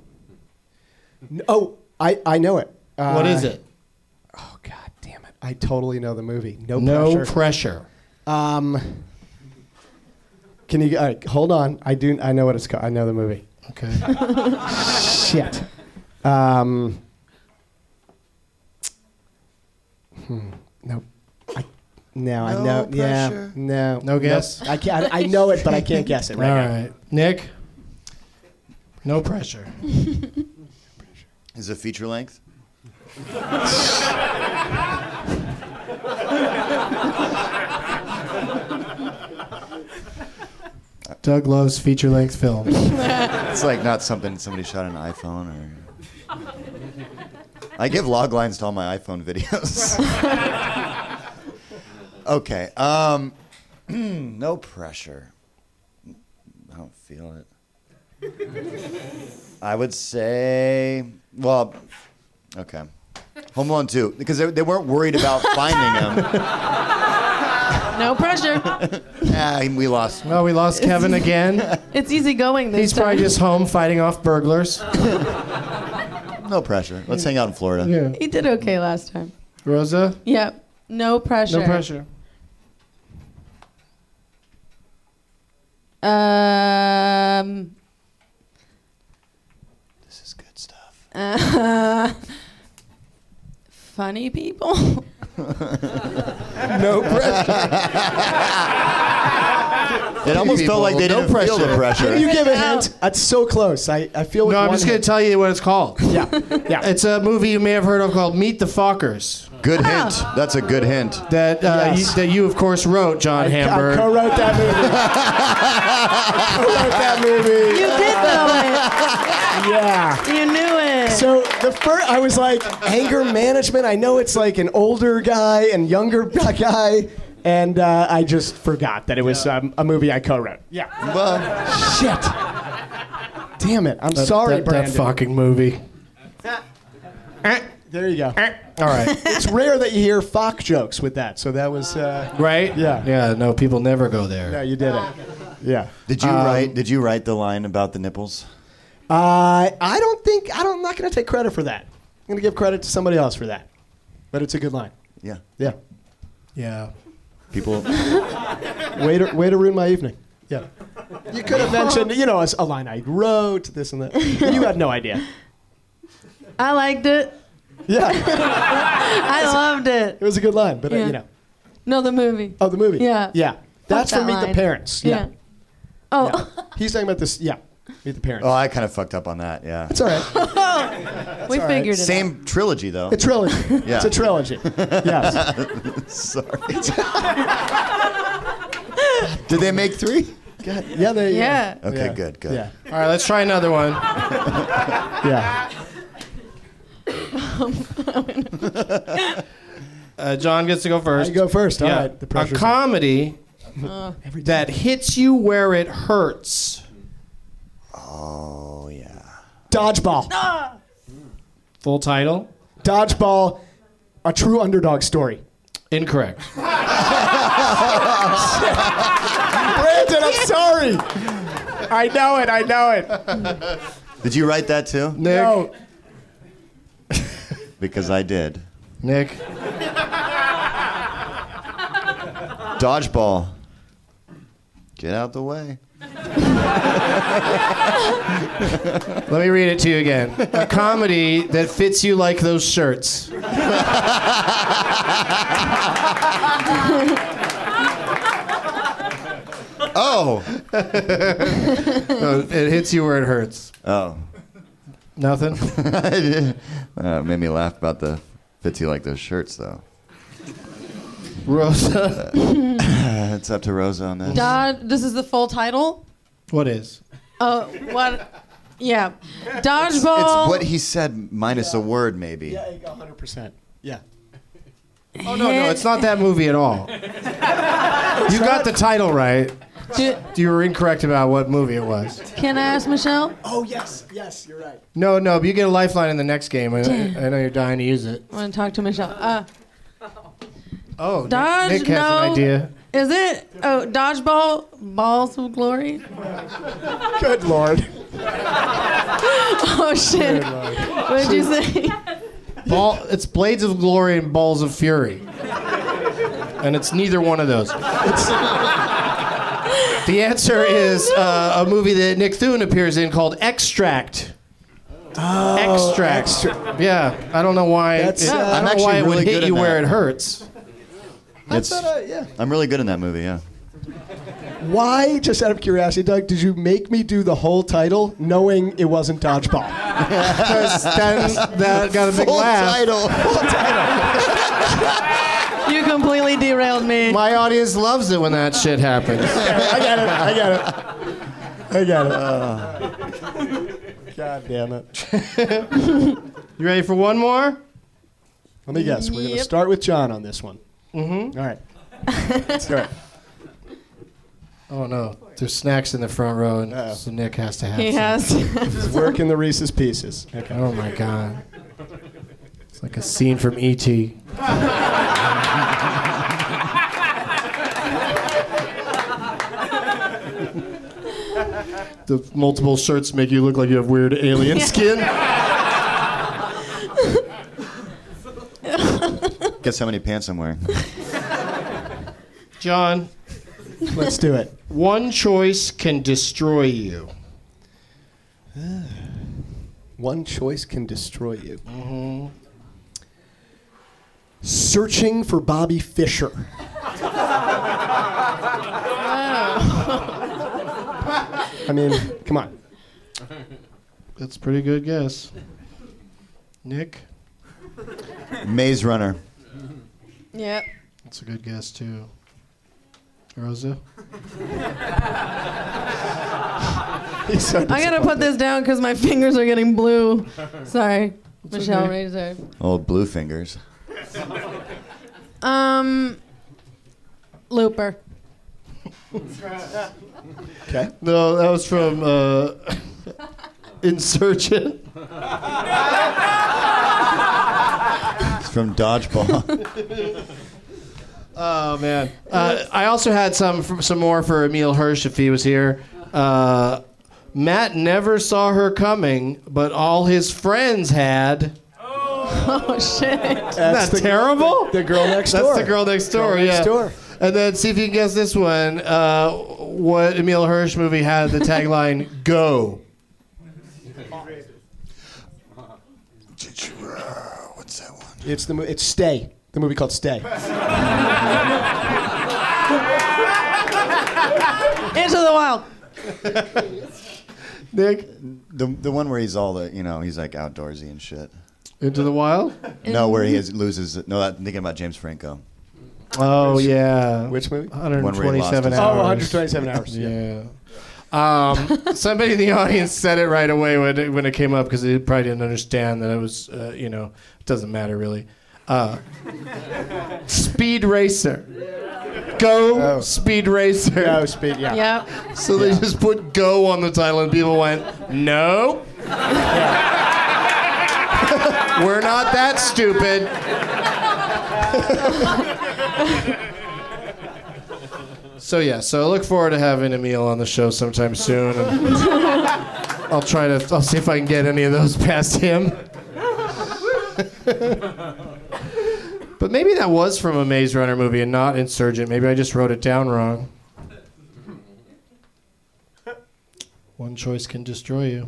Speaker 9: Oh, I I know it. Uh,
Speaker 10: What is it?
Speaker 9: Oh god damn it! I totally know the movie. No,
Speaker 10: No
Speaker 9: pressure.
Speaker 10: Pressure.
Speaker 9: Um. Can you? All right, hold on. I do. I know what it's called. I know the movie.
Speaker 10: Okay.
Speaker 9: Shit. Um. Hmm. No. I. No, I
Speaker 7: No
Speaker 9: know. Yeah.
Speaker 7: pressure.
Speaker 9: No.
Speaker 10: No guess?
Speaker 9: I can't. I, I know it, but I can't guess it right
Speaker 10: All
Speaker 9: now.
Speaker 10: right. Nick? No Pressure.
Speaker 7: Is it feature length?
Speaker 10: Doug loves feature-length films.
Speaker 7: It's like not something somebody shot on an iPhone or. I give log lines to all my iPhone videos. Okay. Um, no pressure. I don't feel it. I would say, well, okay. Home Alone two, because they, they weren't worried about finding him.
Speaker 8: No pressure.
Speaker 7: Ah, we lost.
Speaker 10: Well, we lost Kevin again.
Speaker 8: It's easy going. This
Speaker 10: He's probably
Speaker 8: time.
Speaker 10: just home fighting off burglars.
Speaker 7: No pressure. Let's hang out in Florida.
Speaker 10: Yeah.
Speaker 8: He did okay last time.
Speaker 10: Rosa?
Speaker 8: Yep. No pressure.
Speaker 10: No pressure.
Speaker 8: Um.
Speaker 7: This is good stuff.
Speaker 8: Uh, funny people.
Speaker 9: No pressure.
Speaker 7: It almost felt like they
Speaker 10: No
Speaker 7: didn't feel the
Speaker 10: pressure.
Speaker 9: Can
Speaker 7: pressure.
Speaker 9: you give a hint? That's so close. I, I feel. With
Speaker 10: No, I'm
Speaker 9: one
Speaker 10: just going
Speaker 9: hint.
Speaker 10: to tell you what it's called.
Speaker 9: Yeah. Yeah.
Speaker 10: It's a movie you may have heard of called Meet the Fockers.
Speaker 7: Good hint. That's a good hint.
Speaker 10: That uh,
Speaker 9: Yes.
Speaker 10: you, that you, of course, wrote, John
Speaker 9: I, I
Speaker 10: Hamburg.
Speaker 9: co-wrote that movie. co-wrote that movie.
Speaker 8: You did know
Speaker 9: Yeah.
Speaker 8: it. You knew it.
Speaker 9: So the first, I was like, anger management. I know it's like an older guy and younger guy, and uh, I just forgot that it was um, a movie I co-wrote. Yeah.
Speaker 7: Well,
Speaker 9: Shit. Damn it. I'm
Speaker 10: That-
Speaker 9: sorry,
Speaker 10: that,
Speaker 9: Brandon.
Speaker 10: that fucking movie.
Speaker 9: There you go.
Speaker 10: All right.
Speaker 9: It's rare that you hear Fock jokes with that, so that was. Uh,
Speaker 10: Right?
Speaker 9: Yeah.
Speaker 10: Yeah, no, people never go there.
Speaker 9: no, you did it. Yeah.
Speaker 7: did you
Speaker 10: Um,
Speaker 7: write? Did you write the line about the nipples?
Speaker 9: Uh, I don't think I don't. I'm not going to take credit for that. I'm going to give credit to somebody else for that. But it's a good line.
Speaker 7: Yeah.
Speaker 9: Yeah.
Speaker 10: Yeah.
Speaker 7: People.
Speaker 9: way to way to ruin my evening. Yeah. You could have mentioned, you know, a, a line I wrote, this and that. You had no idea.
Speaker 8: I liked it.
Speaker 9: Yeah.
Speaker 8: I loved it.
Speaker 9: It was a good line, but uh,
Speaker 8: Yeah.
Speaker 9: you know.
Speaker 8: No, the movie.
Speaker 9: Oh, the movie.
Speaker 8: Yeah.
Speaker 9: Yeah. That's
Speaker 8: Fuck
Speaker 9: from
Speaker 8: that
Speaker 9: Meet the
Speaker 8: line.
Speaker 9: Parents. Yeah.
Speaker 8: Yeah. Oh.
Speaker 9: Yeah. He's talking about this. Yeah. Meet the Parents.
Speaker 7: Oh, I kind of fucked up on that. Yeah.
Speaker 9: It's all right.
Speaker 8: we
Speaker 9: all right.
Speaker 8: figured it out.
Speaker 7: Same trilogy though.
Speaker 9: A trilogy.
Speaker 7: Yeah.
Speaker 9: It's a trilogy. Yes.
Speaker 7: Sorry. Did they make three?
Speaker 9: God. Yeah, they.
Speaker 8: Yeah.
Speaker 7: Okay,
Speaker 9: Yeah.
Speaker 7: good, good.
Speaker 9: Yeah.
Speaker 10: All right, let's try another one.
Speaker 9: Yeah.
Speaker 10: Uh, John gets to go first.
Speaker 9: I go first. All
Speaker 10: Yeah.
Speaker 9: right. The
Speaker 10: A
Speaker 9: pressure's
Speaker 10: comedy
Speaker 8: Uh,
Speaker 10: that hits you where it hurts.
Speaker 7: Oh yeah.
Speaker 9: Dodgeball.
Speaker 10: Full title?
Speaker 9: Dodgeball, a true underdog story.
Speaker 10: Incorrect.
Speaker 9: Brandon, I'm sorry. I know it. I know it.
Speaker 7: Did you write that too?
Speaker 10: Nick?
Speaker 9: No.
Speaker 7: Because I did.
Speaker 10: Nick?
Speaker 7: Dodgeball. Get out the way.
Speaker 10: Let me read it to you again. A comedy that fits you like those shirts.
Speaker 7: Oh.
Speaker 10: No, it hits you where it hurts.
Speaker 7: Oh.
Speaker 10: Nothing?
Speaker 7: uh, made me laugh about the fits you like those shirts though.
Speaker 10: Rosa.
Speaker 7: It's up to Rosa on this.
Speaker 8: Dod- this is the full title?
Speaker 10: What is?
Speaker 8: Oh, what? Yeah.
Speaker 7: It's
Speaker 8: Dodgeball.
Speaker 7: what he said minus a word maybe.
Speaker 9: Yeah, one hundred percent. Yeah.
Speaker 10: Oh, no, no, it's not that movie at all. You got the title right.
Speaker 8: Do-
Speaker 10: You were incorrect about what movie it was.
Speaker 8: Can I ask Michelle?
Speaker 9: Oh, yes. Yes, you're right.
Speaker 10: No, no, but you get a lifeline in the next game. I, I know you're dying to use it.
Speaker 8: I want to talk to Michelle. Uh,
Speaker 10: Oh,
Speaker 8: Dodge,
Speaker 10: Nick, Nick has
Speaker 8: no.
Speaker 10: an idea.
Speaker 8: Is it? Oh, Dodgeball, Balls of Glory?
Speaker 9: Good Lord.
Speaker 8: Oh, shit. What did you say?
Speaker 10: Ball, it's Blades of Glory and Balls of Fury. And it's neither one of those. The answer is uh, a movie that Nick Thune appears in called Extract.
Speaker 9: Oh,
Speaker 10: Extract.
Speaker 9: extra-
Speaker 10: Yeah, I don't know why.
Speaker 9: That's,
Speaker 10: it,
Speaker 9: uh,
Speaker 10: I don't
Speaker 7: I'm
Speaker 10: know
Speaker 7: actually
Speaker 10: why it
Speaker 7: really
Speaker 10: would
Speaker 7: good
Speaker 10: hit
Speaker 7: in
Speaker 10: you where
Speaker 7: that.
Speaker 10: it hurts.
Speaker 7: It's,
Speaker 9: thought, uh, yeah.
Speaker 7: I'm really good in that movie, yeah.
Speaker 9: Why, just out of curiosity, Doug, did you make me do the whole title knowing it wasn't Dodgeball?
Speaker 10: Because then that got a big
Speaker 7: Full
Speaker 10: laugh.
Speaker 7: title.
Speaker 8: You completely derailed me.
Speaker 10: My audience loves it when that shit happens.
Speaker 9: I get it. I get it. I get it. God damn it.
Speaker 10: You ready for one more?
Speaker 9: Let me guess. We're going to
Speaker 8: Yep.
Speaker 9: start with John on this one.
Speaker 10: Mm-hmm.
Speaker 9: All right. Let's go.
Speaker 10: Oh no, there's snacks in the front row, and
Speaker 9: Uh-oh.
Speaker 10: so Nick has to have
Speaker 8: He
Speaker 10: some.
Speaker 8: has.
Speaker 9: He's working the Reese's Pieces. Okay.
Speaker 10: Oh my god. It's like a scene from E T The multiple shirts make you look like you have weird alien skin.
Speaker 7: Guess how many pants I'm wearing.
Speaker 10: John,
Speaker 9: Let's do it.
Speaker 10: one choice can destroy you.
Speaker 9: One choice can destroy you. Mm-hmm. Searching for Bobby Fischer. I mean, come on.
Speaker 10: That's a pretty good guess. Nick?
Speaker 7: Maze Runner.
Speaker 8: Yep.
Speaker 10: That's a good guess too. Rosa?
Speaker 9: He's so
Speaker 8: I gotta
Speaker 9: disappointed.
Speaker 8: put this down because my fingers are getting blue. Sorry, Michelle
Speaker 10: okay.
Speaker 8: Razor.
Speaker 7: Old blue fingers.
Speaker 8: Um, Looper.
Speaker 9: Okay.
Speaker 10: No, that was from uh, Insurgent.
Speaker 7: It's from Dodgeball.
Speaker 10: Oh man! Uh, I also had some some more for Emil Hirsch if he was here. Uh, Matt never saw her coming, but all his friends had.
Speaker 8: Oh, shit.
Speaker 10: Isn't that
Speaker 9: the,
Speaker 10: terrible?
Speaker 9: The, the girl next
Speaker 10: That's
Speaker 9: door.
Speaker 10: the girl next door,
Speaker 9: Girl
Speaker 10: yeah.
Speaker 9: next door.
Speaker 10: And then see if you can guess this one. Uh, what Emile Hirsch movie had the tagline, Go?
Speaker 4: What's that one?
Speaker 9: It's the mo- it's Stay. The movie called Stay.
Speaker 8: Into the Wild.
Speaker 10: Nick?
Speaker 7: The the one where he's all the you know he's like outdoorsy and shit.
Speaker 10: Into the Wild?
Speaker 7: No, where he is, loses. No, I'm thinking about James Franco.
Speaker 10: Oh, yeah.
Speaker 9: Which movie?
Speaker 10: one hundred twenty-seven
Speaker 7: his-
Speaker 10: hours.
Speaker 9: Oh, one hundred twenty-seven hours.
Speaker 10: Yeah. Um, somebody in the audience said it right away when it, when it came up because they probably didn't understand that it was, uh, you know, it doesn't matter really. Uh, Speed Racer. Go
Speaker 9: Oh.
Speaker 10: Speed Racer.
Speaker 9: Go Speed, yeah.
Speaker 8: Yep.
Speaker 10: So they just put Go on the title and people went, nope. We're not that stupid. So yeah, so I look forward to having Emile on the show sometime soon. And I'll try to, I'll see if I can get any of those past him. But maybe that was from a Maze Runner movie and not Insurgent. Maybe I just wrote it down wrong. One choice can destroy you.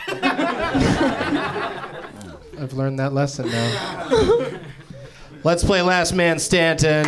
Speaker 10: I've learned that lesson now. Let's play Last Man Stanton.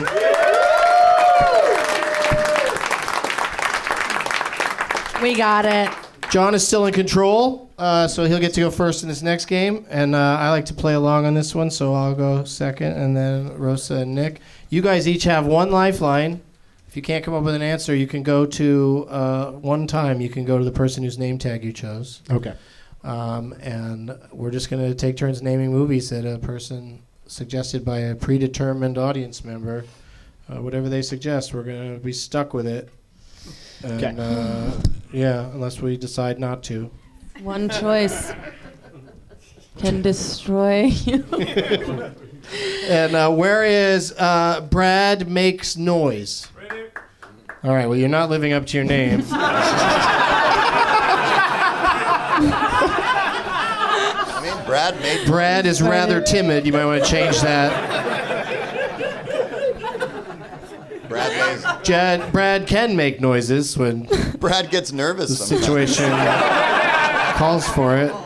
Speaker 8: We got it.
Speaker 10: John is still in control, uh, so he'll get to go first in this next game. And uh, I like to play along on this one, so I'll go second, and then Rosa and Nick. You guys each have one lifeline. If you can't come up with an answer, you can go to, uh, one time, you can go to the person whose name tag you chose.
Speaker 9: Okay.
Speaker 10: Um, and we're just going to take turns naming movies that a person suggested by a predetermined audience member. Uh, whatever they suggest, we're going to be stuck with it. And,
Speaker 9: Okay.
Speaker 10: uh, yeah, unless we decide not to.
Speaker 8: One choice can destroy you.
Speaker 10: And uh, where is uh, Brad Makes Noise? All right, well, you're not living up to your name.
Speaker 7: I mean, Brad made.
Speaker 10: Brad is rather timid. You might want to change that.
Speaker 7: Brad makes.
Speaker 10: Jad, Brad can make noises when
Speaker 7: Brad gets nervous.
Speaker 10: the
Speaker 7: sometimes.
Speaker 10: situation calls for it.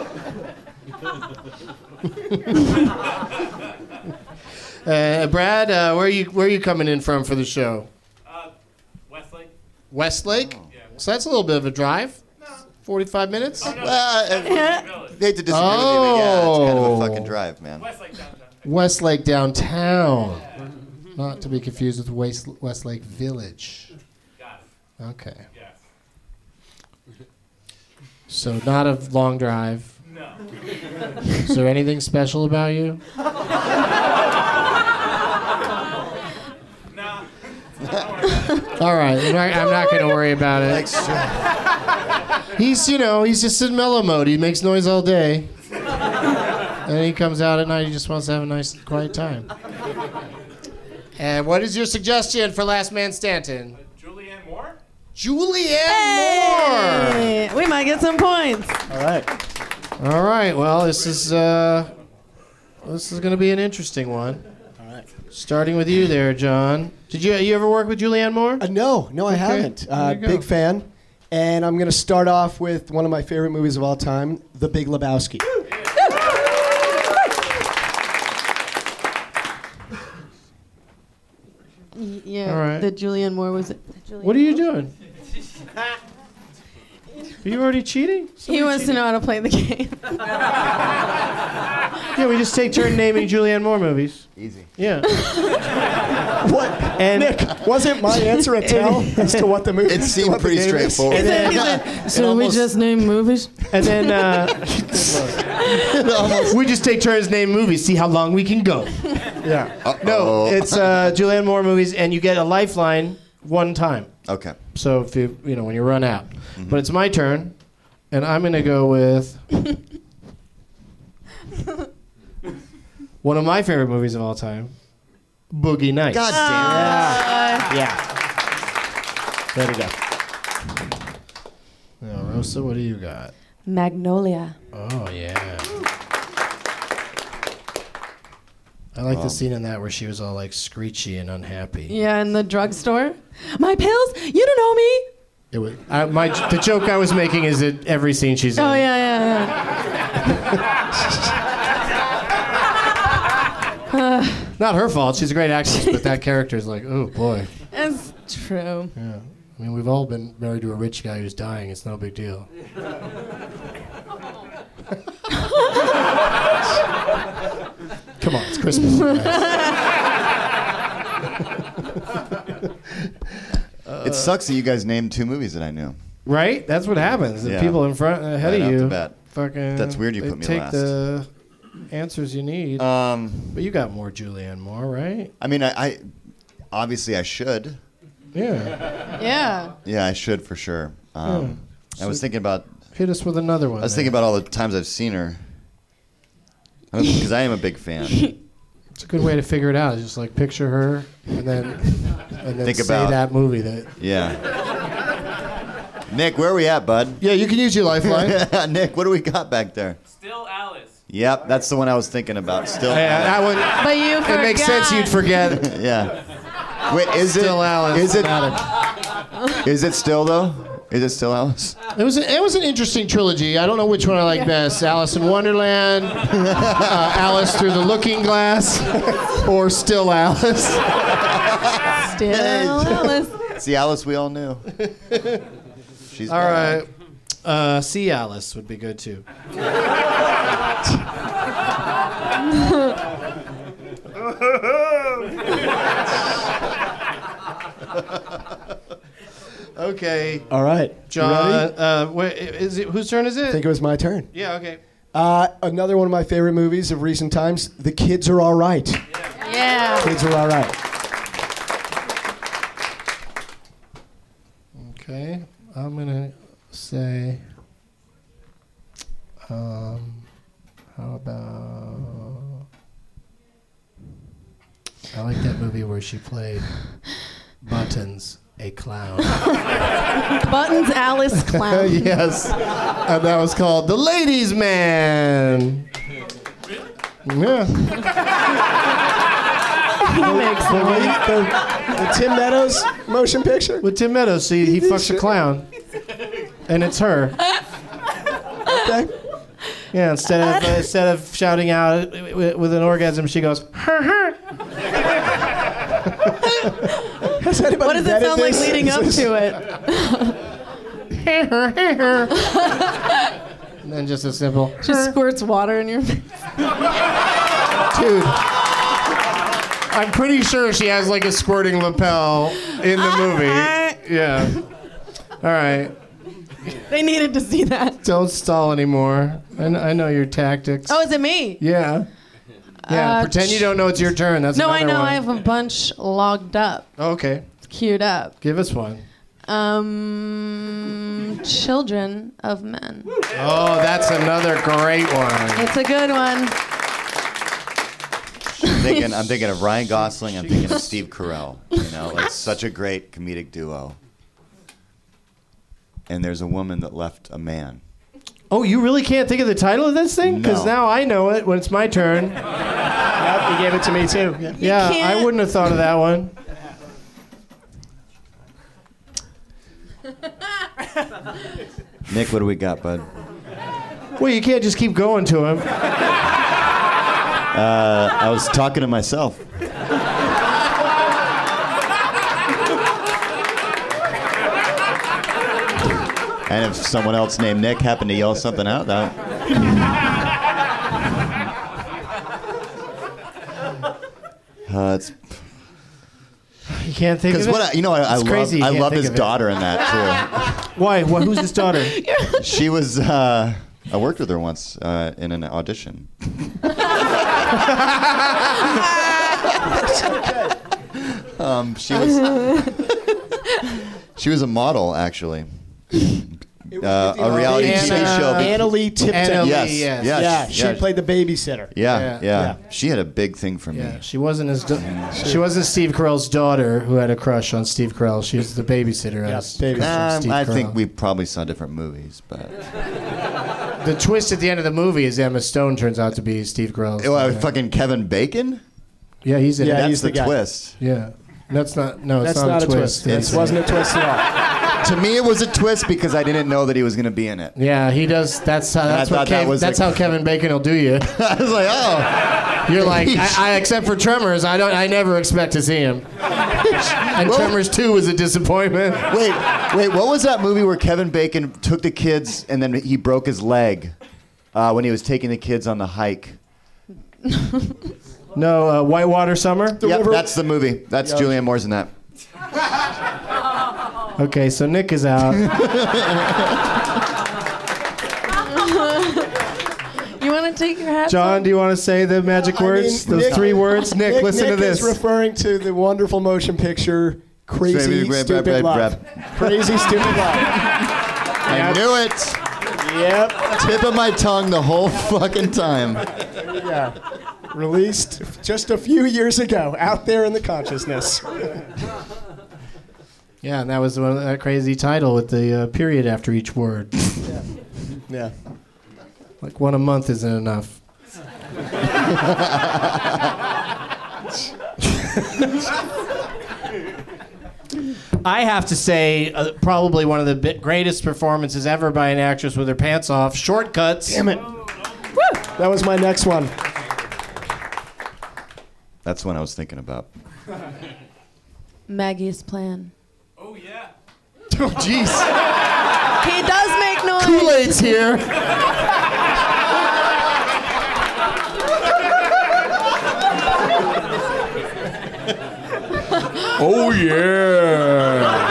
Speaker 10: uh, Brad, uh, where are you where are you coming in from for the show?
Speaker 13: Uh, Westlake.
Speaker 10: Westlake?
Speaker 13: Yeah.
Speaker 10: So that's a little bit of a drive. forty-five minutes?
Speaker 7: Well, uh, hate to disagree with you, but yeah, it's kind of a fucking drive, man.
Speaker 13: Westlake downtown.
Speaker 10: Westlake downtown. Not to be confused with West, Westlake Village.
Speaker 13: Got it.
Speaker 10: Okay.
Speaker 13: Yes.
Speaker 10: So not a long drive.
Speaker 13: No.
Speaker 10: Is there anything special about you?
Speaker 13: Nah.
Speaker 10: All right, I'm not, I'm not going to worry about it. He's, you know, he's just in mellow mode. He makes noise all day. And he comes out at night, he just wants to have a nice, quiet time. And what is your suggestion for Last Man Stanton?
Speaker 13: Julianne Moore?
Speaker 10: Julianne Moore!
Speaker 8: Hey, we might get some points.
Speaker 9: All right.
Speaker 10: All right, well, this is, uh, this is going to be an interesting one.
Speaker 9: All right.
Speaker 10: Starting with you there, John. Did you, you ever work with Julianne Moore?
Speaker 9: Uh, no, no, I
Speaker 10: Okay.
Speaker 9: haven't. Uh,
Speaker 10: There you go.
Speaker 9: big fan. And I'm going to start off with one of my favorite movies of all time, The Big Lebowski.
Speaker 8: Y- Yeah,
Speaker 10: All right.
Speaker 8: the Julianne Moore was it?
Speaker 10: What are you doing? Are you already cheating?
Speaker 8: He wants to know how to play the game.
Speaker 10: Yeah, we just take turn naming Julianne Moore movies.
Speaker 7: Easy.
Speaker 10: Yeah.
Speaker 9: What?
Speaker 10: And
Speaker 9: Nick, wasn't my answer a tell as to what the movie
Speaker 7: It seemed
Speaker 9: what the
Speaker 7: pretty
Speaker 9: game is?
Speaker 7: straightforward.
Speaker 10: And then,
Speaker 8: So
Speaker 10: almost-
Speaker 8: we just name movies?
Speaker 10: and then uh, we just take turns naming movies, see how long we can go.
Speaker 9: Yeah.
Speaker 10: No, it's uh, Julianne Moore movies, and you get a lifeline one time.
Speaker 7: Okay.
Speaker 10: So if you you know when you run out, but it's my turn, and I'm gonna go with one of my favorite movies of all time, Boogie Nights.
Speaker 7: God damn
Speaker 10: Yeah. There we go. Now, Rosa, what do you got?
Speaker 8: Magnolia.
Speaker 10: Oh, yeah. I like
Speaker 7: Wow.
Speaker 10: the scene in that where she was all like screechy and unhappy.
Speaker 8: Yeah, in the drugstore. My pills? You don't know me.
Speaker 10: It was I, my the joke I was making is that every scene she's in.
Speaker 8: Oh yeah, yeah, yeah.
Speaker 10: Not her fault. She's a great actress, but that character is like, oh boy.
Speaker 8: It's true.
Speaker 10: Yeah. I mean, we've all been married to a rich guy who's dying. It's no big deal. Come on, it's Christmas.
Speaker 7: It sucks that you guys named two movies that I knew.
Speaker 10: Right? That's what happens. The
Speaker 7: Yeah.
Speaker 10: people in front ahead
Speaker 7: Right
Speaker 10: of
Speaker 7: off
Speaker 10: you.
Speaker 7: the bat.
Speaker 10: Fucking.
Speaker 7: That's weird you
Speaker 10: they
Speaker 7: put me
Speaker 10: take
Speaker 7: last.
Speaker 10: the answers you need.
Speaker 7: Um,
Speaker 10: but you got more Julianne Moore, right?
Speaker 7: I mean, I, I obviously I should.
Speaker 10: Yeah.
Speaker 8: Yeah.
Speaker 7: Yeah, I should for sure. Um,
Speaker 10: Yeah.
Speaker 7: I was
Speaker 10: So-
Speaker 7: thinking about.
Speaker 10: Hit us with another one.
Speaker 7: I was
Speaker 10: then.
Speaker 7: thinking about all the times I've seen her. Because I am a big fan.
Speaker 10: It's a good way to figure it out. Just like picture her and then and then
Speaker 7: Think
Speaker 10: say
Speaker 7: about-
Speaker 10: that movie. That
Speaker 7: Yeah. Nick, where are we at, bud?
Speaker 10: Yeah, you can use your lifeline.
Speaker 7: Nick, what do we got back there?
Speaker 13: Still Alice.
Speaker 7: Yep, that's the one I was thinking about. Still.
Speaker 10: Yeah, that one.
Speaker 8: But you
Speaker 10: It
Speaker 8: forgot.
Speaker 10: makes sense you'd forget.
Speaker 7: Yeah. Wait, is it?
Speaker 10: Still Alice.
Speaker 7: Is it?
Speaker 10: Got
Speaker 7: Is it still though? Is it still Alice?
Speaker 10: It was, a, it was an interesting trilogy. I don't know which one I like best. Alice in Wonderland, uh, Alice Through the Looking Glass, or Still Alice.
Speaker 8: Still Alice.
Speaker 7: It's the Alice we all knew. She's
Speaker 10: All
Speaker 7: back.
Speaker 10: right. Uh, See Alice would be good too. Okay.
Speaker 9: All right. You
Speaker 10: John,
Speaker 9: ready?
Speaker 10: uh, wait, is it, whose turn is it?
Speaker 9: I think it was my turn.
Speaker 10: Yeah, okay.
Speaker 9: Uh, another one of my favorite movies of recent times, The Kids Are All Right.
Speaker 8: Yeah.
Speaker 9: Kids Are All Right.
Speaker 10: Okay. I'm going to say, um, how about, I like that movie where she played Buttons, a clown.
Speaker 8: Buttons Alice Clown.
Speaker 10: Yes. And that was called The Ladies' Man. Yeah.
Speaker 8: He makes
Speaker 9: The,
Speaker 8: sense.
Speaker 9: the, the Tim Meadows motion picture?
Speaker 10: With Tim Meadows, see, he fucks a clown. And it's her.
Speaker 9: Okay.
Speaker 10: Yeah, instead of uh, instead of shouting out with, with an orgasm, she goes, her, her.
Speaker 9: Has anybody
Speaker 8: What does it
Speaker 9: vetted
Speaker 8: sound like
Speaker 9: this?
Speaker 8: leading
Speaker 9: Is
Speaker 8: up
Speaker 9: this-
Speaker 8: to it?
Speaker 10: And then just a simple,
Speaker 8: She squirts water in your face.
Speaker 10: dude. I'm pretty sure she has like a squirting lapel in the movie. Yeah. All right.
Speaker 8: They needed to see that.
Speaker 10: Don't stall anymore. I, kn- I know your tactics.
Speaker 8: Oh, is it me?
Speaker 10: Yeah. Yeah.
Speaker 8: Uh,
Speaker 10: pretend you don't know it's your turn. That's
Speaker 8: No, I
Speaker 10: another
Speaker 8: know.
Speaker 10: one.
Speaker 8: I have a bunch logged up,
Speaker 10: Okay.
Speaker 8: queued up.
Speaker 10: Give us one.
Speaker 8: Um, Children of Men.
Speaker 10: Oh, that's another great one.
Speaker 8: It's a good one.
Speaker 7: I'm thinking, I'm thinking of Ryan Gosling. I'm thinking of Steve Carell. You know, like such a great comedic duo. And there's a woman that left a man.
Speaker 10: Oh, you really can't think of the title of this thing? Because
Speaker 7: No.
Speaker 10: now I know it when it's my turn.
Speaker 9: Yep, you gave it to me too. Yeah.
Speaker 10: Yeah, I
Speaker 8: can't-
Speaker 10: wouldn't have thought of that one.
Speaker 7: Nick, what do we got, bud?
Speaker 10: Well, you can't just keep going to him.
Speaker 7: Uh, I was talking to myself. And if someone else named Nick happened to yell something out, that. Uh, it's
Speaker 10: You can't think of
Speaker 7: because
Speaker 10: it?
Speaker 7: what I, you know, I, I
Speaker 10: It's
Speaker 7: love,
Speaker 10: crazy you
Speaker 7: I
Speaker 10: can't
Speaker 7: love
Speaker 10: think
Speaker 7: his
Speaker 10: of it.
Speaker 7: daughter in that
Speaker 10: Why? Well, who's his daughter?
Speaker 7: too. She was. Uh, I worked with her once uh, in an audition. um, she was. She was a model, actually. uh, a reality
Speaker 9: Anna-
Speaker 7: T V show.
Speaker 9: Anna Lee Tipton.
Speaker 10: Anna Lee,
Speaker 7: Yes,
Speaker 10: yes.
Speaker 7: yes,
Speaker 9: yeah, she
Speaker 7: yeah.
Speaker 9: played the babysitter.
Speaker 7: Yeah,
Speaker 10: Yeah.
Speaker 7: yeah,
Speaker 9: Yeah.
Speaker 7: She had a big thing for me.
Speaker 10: Yeah, she wasn't his. Da- she wasn't Steve Carell's daughter who had a crush on Steve Carell. She was the babysitter.
Speaker 9: Yeah,
Speaker 10: as
Speaker 9: babysitter.
Speaker 10: crush on
Speaker 7: Um,
Speaker 10: Steve
Speaker 7: I
Speaker 10: Carell.
Speaker 7: think we probably saw different movies, but
Speaker 10: The twist at the end of the movie is Emma Stone turns out to be Steve Carell's.
Speaker 7: oh, uh,
Speaker 10: daughter.
Speaker 7: fucking Kevin Bacon.
Speaker 10: Yeah, he's in
Speaker 9: Yeah,
Speaker 10: it.
Speaker 7: That's
Speaker 9: he's
Speaker 7: the,
Speaker 9: the guy.
Speaker 7: twist.
Speaker 10: Yeah, that's not. No, it's
Speaker 9: That's not, a twist.
Speaker 10: It's-
Speaker 9: It wasn't a twist at all.
Speaker 7: To me, it was a twist because I didn't know that he was going to be in it.
Speaker 10: Yeah, he does. That's how.
Speaker 7: I
Speaker 10: That's
Speaker 7: thought
Speaker 10: what.
Speaker 7: that
Speaker 10: Kev-
Speaker 7: was
Speaker 10: that's
Speaker 7: like-
Speaker 10: how Kevin Bacon will do you.
Speaker 7: I was like, oh,
Speaker 10: You're like, I, I except for Tremors, I don't. I never expect to see him. And Tremors two was a disappointment.
Speaker 7: wait, wait. What was that movie where Kevin Bacon took the kids and then he broke his leg uh, when he was taking the kids on the hike?
Speaker 10: No, uh, Whitewater Summer.
Speaker 7: Yep, that's the movie. That's
Speaker 9: Yeah.
Speaker 7: Julianne Moore's in that.
Speaker 10: Okay, so Nick is out.
Speaker 8: You want to take your hat
Speaker 10: John, do you want to say the magic
Speaker 9: I
Speaker 10: words?
Speaker 9: mean,
Speaker 10: Those
Speaker 9: Nick-
Speaker 10: three words? Nick, listen
Speaker 9: Nick
Speaker 10: to this.
Speaker 9: is referring to the wonderful motion picture Crazy
Speaker 7: Baby, grab,
Speaker 9: Stupid
Speaker 7: grab,
Speaker 9: Love.
Speaker 7: grab.
Speaker 9: Crazy Stupid Love.
Speaker 7: I knew it.
Speaker 9: Yep.
Speaker 7: Tip of my tongue the whole fucking time.
Speaker 9: Yeah. Released just a few years ago, out there in the consciousness.
Speaker 10: Yeah, and that was one of that crazy title with the uh, period after each word.
Speaker 9: Yeah.
Speaker 10: Like one a month isn't enough. I have to say, uh, probably one of the bi- greatest performances ever by an actress with her pants off. Shortcuts.
Speaker 9: Damn it. That was my next one.
Speaker 7: That's what I was thinking about.
Speaker 8: Maggie's plan.
Speaker 13: Oh, yeah.
Speaker 7: Oh, jeez.
Speaker 8: He does make noise.
Speaker 10: Kool-Aid's here.
Speaker 7: Oh, yeah.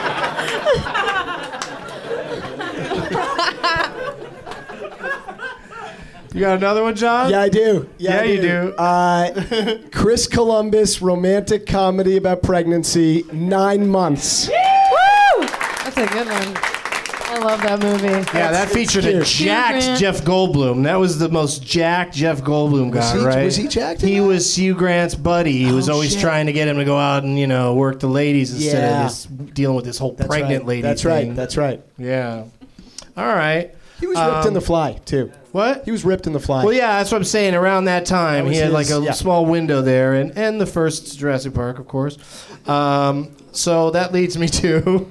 Speaker 10: You got another one, John?
Speaker 9: Yeah, I do. Yeah,
Speaker 10: Yeah,
Speaker 9: I
Speaker 10: you do.
Speaker 9: Uh, Chris Columbus, romantic comedy about pregnancy, nine months.
Speaker 8: Woo! That's a good one. I love that movie.
Speaker 10: Yeah, that featured a
Speaker 9: cute.
Speaker 10: jacked
Speaker 8: Grant.
Speaker 10: Jeff Goldblum. That was the most jacked Jeff Goldblum guy,
Speaker 9: Was he-
Speaker 10: right?
Speaker 9: was he jacked in
Speaker 10: He
Speaker 9: that?
Speaker 10: was Hugh Grant's buddy. He was
Speaker 9: Oh,
Speaker 10: always
Speaker 9: shit.
Speaker 10: trying to get him to go out and, you know, work the ladies instead
Speaker 9: Yeah.
Speaker 10: of this dealing with this whole
Speaker 9: That's
Speaker 10: pregnant
Speaker 9: right.
Speaker 10: lady
Speaker 9: That's
Speaker 10: thing.
Speaker 9: right. That's right.
Speaker 10: Yeah. All right.
Speaker 9: He was ripped
Speaker 10: Um,
Speaker 9: in The Fly, too.
Speaker 10: What?
Speaker 9: He was ripped in The Fly.
Speaker 10: Well, yeah, that's what I'm saying. Around that time,
Speaker 9: That was
Speaker 10: he had like
Speaker 9: his-
Speaker 10: a
Speaker 9: yeah.
Speaker 10: small window there, and, and the first Jurassic Park, of course. Um, so that leads me to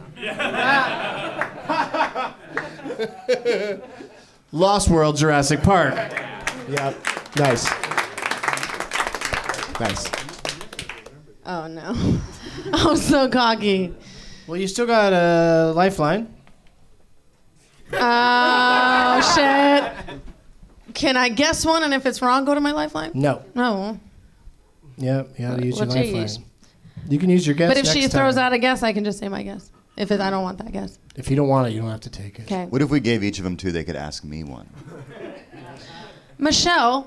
Speaker 10: Lost World Jurassic Park.
Speaker 9: Yeah. Nice. Nice.
Speaker 8: Oh no. I'm so cocky.
Speaker 10: Well, you still got a lifeline.
Speaker 8: Oh shit. Can I guess one, and if it's wrong, go to my lifeline?
Speaker 10: No.
Speaker 8: No.
Speaker 10: Yeah, you gotta use your
Speaker 8: What'd you
Speaker 10: lifeline.
Speaker 8: use?
Speaker 10: You can use your guess.
Speaker 8: But if
Speaker 10: next
Speaker 8: she throws
Speaker 10: time.
Speaker 8: out a guess, I can just say my guess. If it, I don't want that guess.
Speaker 10: If you don't want it, you don't have to take it.
Speaker 8: Okay.
Speaker 7: What if we gave each of them two? They could ask me one.
Speaker 8: Michelle.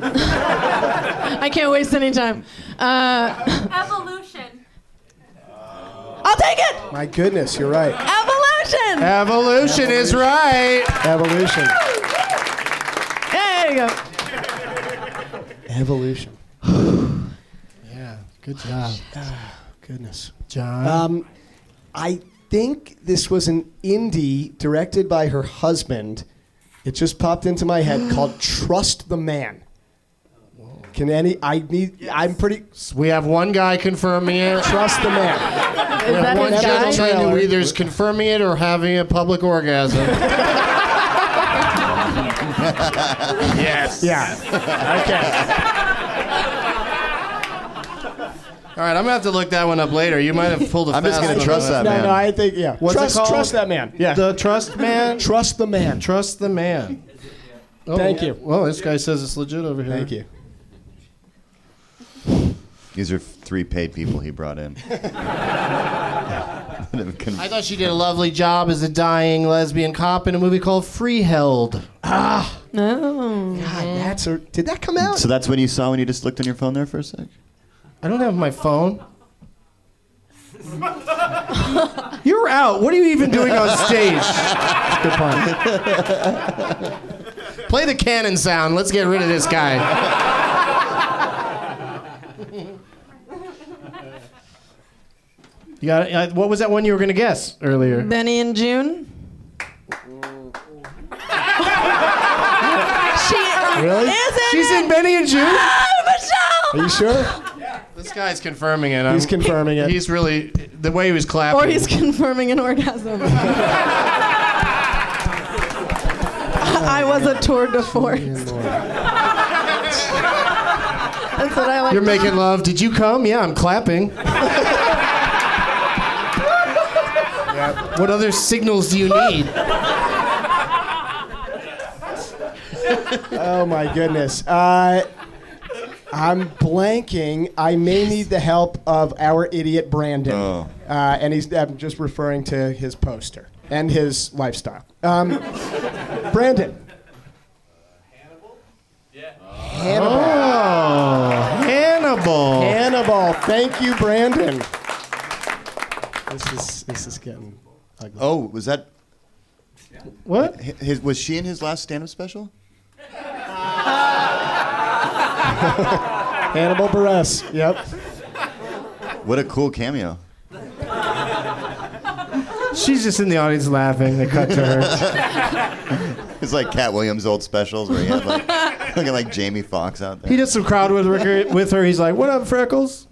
Speaker 8: I can't waste any time. Uh,
Speaker 11: Evolution.
Speaker 8: I'll take it.
Speaker 9: My goodness, you're right.
Speaker 8: Evolution.
Speaker 10: Evolution is right.
Speaker 9: Evolution.
Speaker 8: There you go.
Speaker 9: Evolution.
Speaker 10: Yeah, good job.
Speaker 9: Goodness.
Speaker 10: John.
Speaker 9: Um, I think this was an indie directed by her husband. It just popped into my head called Trust the Man. Can any? I need. I'm pretty.
Speaker 10: We have one guy confirming it.
Speaker 9: Trust the Man.
Speaker 8: Is that
Speaker 10: One
Speaker 8: his guy?
Speaker 10: gentleman who either is confirming it or having a public orgasm. Yes.
Speaker 9: Yeah. Okay.
Speaker 10: All right, I'm gonna have to look that one up later. You might have pulled a
Speaker 7: I'm just
Speaker 10: fast
Speaker 7: gonna
Speaker 10: one
Speaker 7: trust
Speaker 10: on
Speaker 7: that
Speaker 9: No,
Speaker 7: man.
Speaker 9: no. I think yeah.
Speaker 10: What's it
Speaker 9: trust,
Speaker 10: called?
Speaker 9: trust that man. Yeah.
Speaker 10: The Trust Man.
Speaker 9: Trust the man.
Speaker 10: Trust the man. Oh,
Speaker 9: Thank you.
Speaker 10: Well, this guy says it's legit over here.
Speaker 9: Thank you.
Speaker 7: These are three paid people he brought in.
Speaker 10: I thought she did a lovely job as a dying lesbian cop in a movie called Freeheld.
Speaker 9: Ah.
Speaker 8: No.
Speaker 9: God, that's a. Did that come out?
Speaker 7: So that's when you saw when you just looked on your phone there for a sec?
Speaker 10: I don't have my phone. You're out. What are you even doing on stage?
Speaker 9: Good point.
Speaker 10: Play the cannon sound. Let's get rid of this guy. You got uh, what was that one you were going to guess earlier?
Speaker 8: Benny and June. She
Speaker 10: Really?
Speaker 8: is in
Speaker 10: She's
Speaker 8: it.
Speaker 10: in Benny and June?
Speaker 8: Ah, Michelle!
Speaker 9: Are you sure?
Speaker 10: This guy's confirming it.
Speaker 9: He's
Speaker 10: I'm-
Speaker 9: confirming it.
Speaker 10: He's really the way he was clapping.
Speaker 8: Or he's confirming an orgasm. I was a tour de force. That's what I like.
Speaker 10: You're making love. Did you come? Yeah, I'm clapping. What other signals do you need?
Speaker 9: Oh my goodness. Uh, I'm blanking. I may need the help of our idiot Brandon.
Speaker 7: Oh.
Speaker 9: Uh, and he's I'm just referring to his poster and his lifestyle. Um, Brandon. Hannibal.
Speaker 10: Oh, Hannibal.
Speaker 9: Hannibal. Thank you, Brandon. This is this is getting ugly.
Speaker 7: Oh, was that?
Speaker 10: What?
Speaker 7: His, was she in his last stand-up special?
Speaker 9: Hannibal Buress. Yep.
Speaker 7: What a cool cameo.
Speaker 10: She's just in the audience laughing. They cut to her.
Speaker 7: It's like Cat Williams' old specials where he had like looking like Jamie Foxx out there.
Speaker 10: He did some crowd with her. With her, he's like, "What up, Freckles?"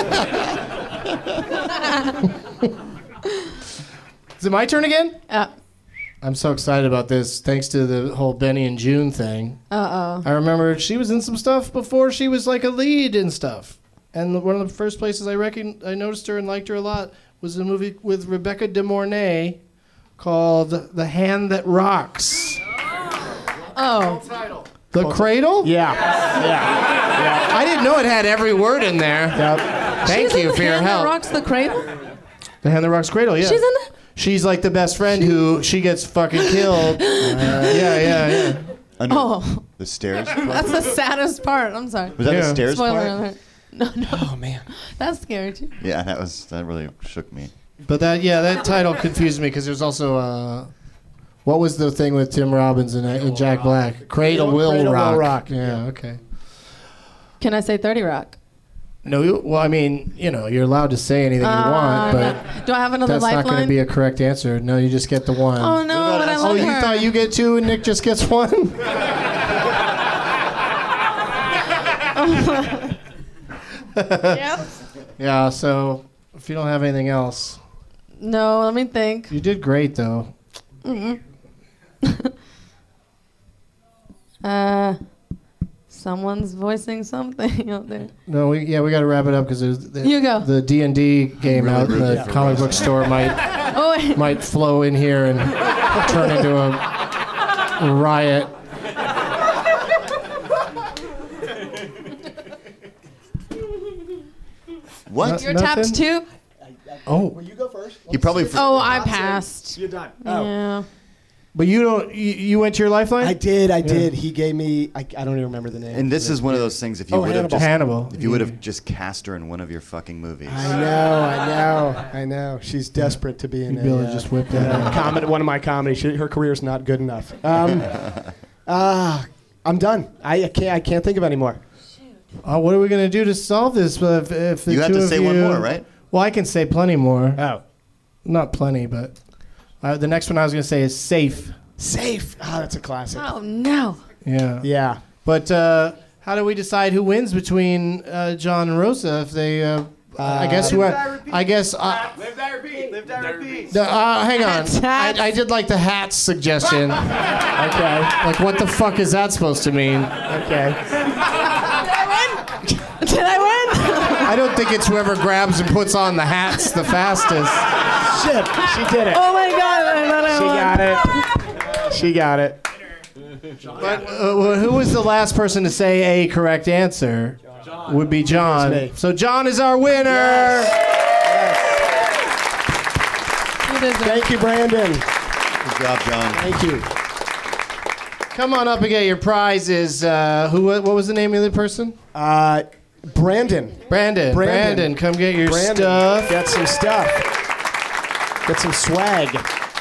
Speaker 10: Is it my turn again?
Speaker 8: Uh
Speaker 10: I'm so excited about this, thanks to the whole Benny and June thing.
Speaker 8: oh.
Speaker 10: I remember she was in some stuff before she was like a lead and stuff. And one of the first places I reckon I noticed her and liked her a lot was a movie with Rebecca De Mornay called The Hand That Rocks.
Speaker 8: Oh.
Speaker 10: The Cradle?
Speaker 9: Yeah. Yeah.
Speaker 10: I didn't know it had every word in there.
Speaker 9: Yep.
Speaker 10: Thank
Speaker 8: She's
Speaker 10: you
Speaker 8: in
Speaker 10: for your
Speaker 8: Hand That
Speaker 10: help.
Speaker 8: Rocks the Cradle?
Speaker 10: The Hand That Rocks Cradle, yeah.
Speaker 8: She's in that?
Speaker 10: She's like the best friend who she gets fucking killed. Uh, yeah, yeah, yeah.
Speaker 7: Under
Speaker 8: Oh.
Speaker 7: the stairs.
Speaker 8: That's the saddest part. I'm sorry.
Speaker 7: Was that
Speaker 10: Yeah.
Speaker 7: the stairs
Speaker 8: Spoiler
Speaker 7: part?
Speaker 8: alert. No, no.
Speaker 9: Oh man.
Speaker 8: That's scary too.
Speaker 7: Yeah, that was that really shook me.
Speaker 10: But that, yeah, that title confused me because there's also, uh, what was the thing with Tim Robbins and, and Jack Black? Cradle Will
Speaker 9: Cradle Will
Speaker 10: Rock.
Speaker 9: Rock.
Speaker 10: Yeah, okay.
Speaker 8: Can I say thirty Rock?
Speaker 10: No, you, well, I mean, you know, you're allowed to say anything you
Speaker 8: Uh,
Speaker 10: want, but
Speaker 8: no. Do I have another
Speaker 10: that's not going to
Speaker 8: lifeline?
Speaker 10: be a correct answer. No, you just get the one.
Speaker 8: Oh no, but I
Speaker 10: Oh,
Speaker 8: love
Speaker 10: you
Speaker 8: her.
Speaker 10: thought you get two and Nick just gets one?
Speaker 8: Yep.
Speaker 10: Yeah, so if you don't have anything else.
Speaker 8: No, let me think.
Speaker 10: You did great, though.
Speaker 8: Mm-mm. uh, someone's voicing something out there.
Speaker 10: No, we, yeah, we got to wrap it up because the,
Speaker 8: You go.
Speaker 10: the D and D game
Speaker 7: really
Speaker 10: out in
Speaker 7: rooting
Speaker 10: the
Speaker 7: for
Speaker 10: comic
Speaker 7: Russell.
Speaker 10: book store might
Speaker 8: Oh wait.
Speaker 10: might flow in here and turn into a riot.
Speaker 7: What?
Speaker 8: You're
Speaker 10: Nothing?
Speaker 8: tapped too.
Speaker 10: Oh,
Speaker 9: Will you go first?
Speaker 7: He probably.
Speaker 8: Oh, I passed.
Speaker 9: You're done. Oh.
Speaker 8: Yeah.
Speaker 10: but you don't. You, you went to your lifeline?
Speaker 9: I did. I did. He gave me. I, I don't even remember the name.
Speaker 7: And this is one of those things. If you
Speaker 9: Oh,
Speaker 7: would have
Speaker 9: Hannibal.
Speaker 7: just,
Speaker 10: Hannibal.
Speaker 7: if you would have just cast her in one of your fucking movies.
Speaker 9: I know. I know. I know. She's desperate to be in
Speaker 10: You'd be
Speaker 9: a,
Speaker 10: able to
Speaker 9: uh,
Speaker 10: just whip
Speaker 9: in
Speaker 10: that
Speaker 9: a
Speaker 10: out.
Speaker 9: comedy. One of my comedies. She, her career's not good enough. Um, uh, I'm done. I, I can't. I can't think of any more.
Speaker 10: Uh, what are we gonna do to solve this? Uh, If, if the
Speaker 7: You have
Speaker 10: two
Speaker 7: to
Speaker 10: of
Speaker 7: say
Speaker 10: you,
Speaker 7: one more, right?
Speaker 10: Well, I can say plenty more.
Speaker 9: Oh,
Speaker 10: Not plenty, but uh, the next one I was gonna say is safe.
Speaker 9: safe. Oh, that's a classic.
Speaker 8: Oh no.
Speaker 10: Yeah.
Speaker 9: Yeah.
Speaker 10: But uh, how do we decide who wins between uh, John and Rosa? If they, uh, I guess who? I, I guess. Uh,
Speaker 13: Live that repeat. Live that repeat.
Speaker 10: the, uh, hang on.
Speaker 8: Hats, hats.
Speaker 10: I, I did like the hats suggestion.
Speaker 9: Okay.
Speaker 10: Like, what the fuck is that supposed to mean?
Speaker 9: Okay.
Speaker 8: Did I win?
Speaker 10: I don't think it's whoever grabs and puts on the hats the fastest.
Speaker 9: Shit. She did it.
Speaker 8: Oh my god! I thought I
Speaker 9: She
Speaker 8: won.
Speaker 9: got it. She got it.
Speaker 10: But uh, who was the last person to say a correct answer? John. Would be John.
Speaker 9: It's me.
Speaker 10: So John is our winner.
Speaker 8: You deserve it.
Speaker 9: Thank you, Brandon.
Speaker 7: Good job, John.
Speaker 9: Thank you.
Speaker 10: Come on up and get your prizes. Uh, who? What was the name of the person?
Speaker 9: Uh, Brandon.
Speaker 10: Brandon.
Speaker 9: Brandon.
Speaker 10: Brandon, come get your
Speaker 9: Brandon.
Speaker 10: stuff.
Speaker 9: Get some stuff. Get some swag.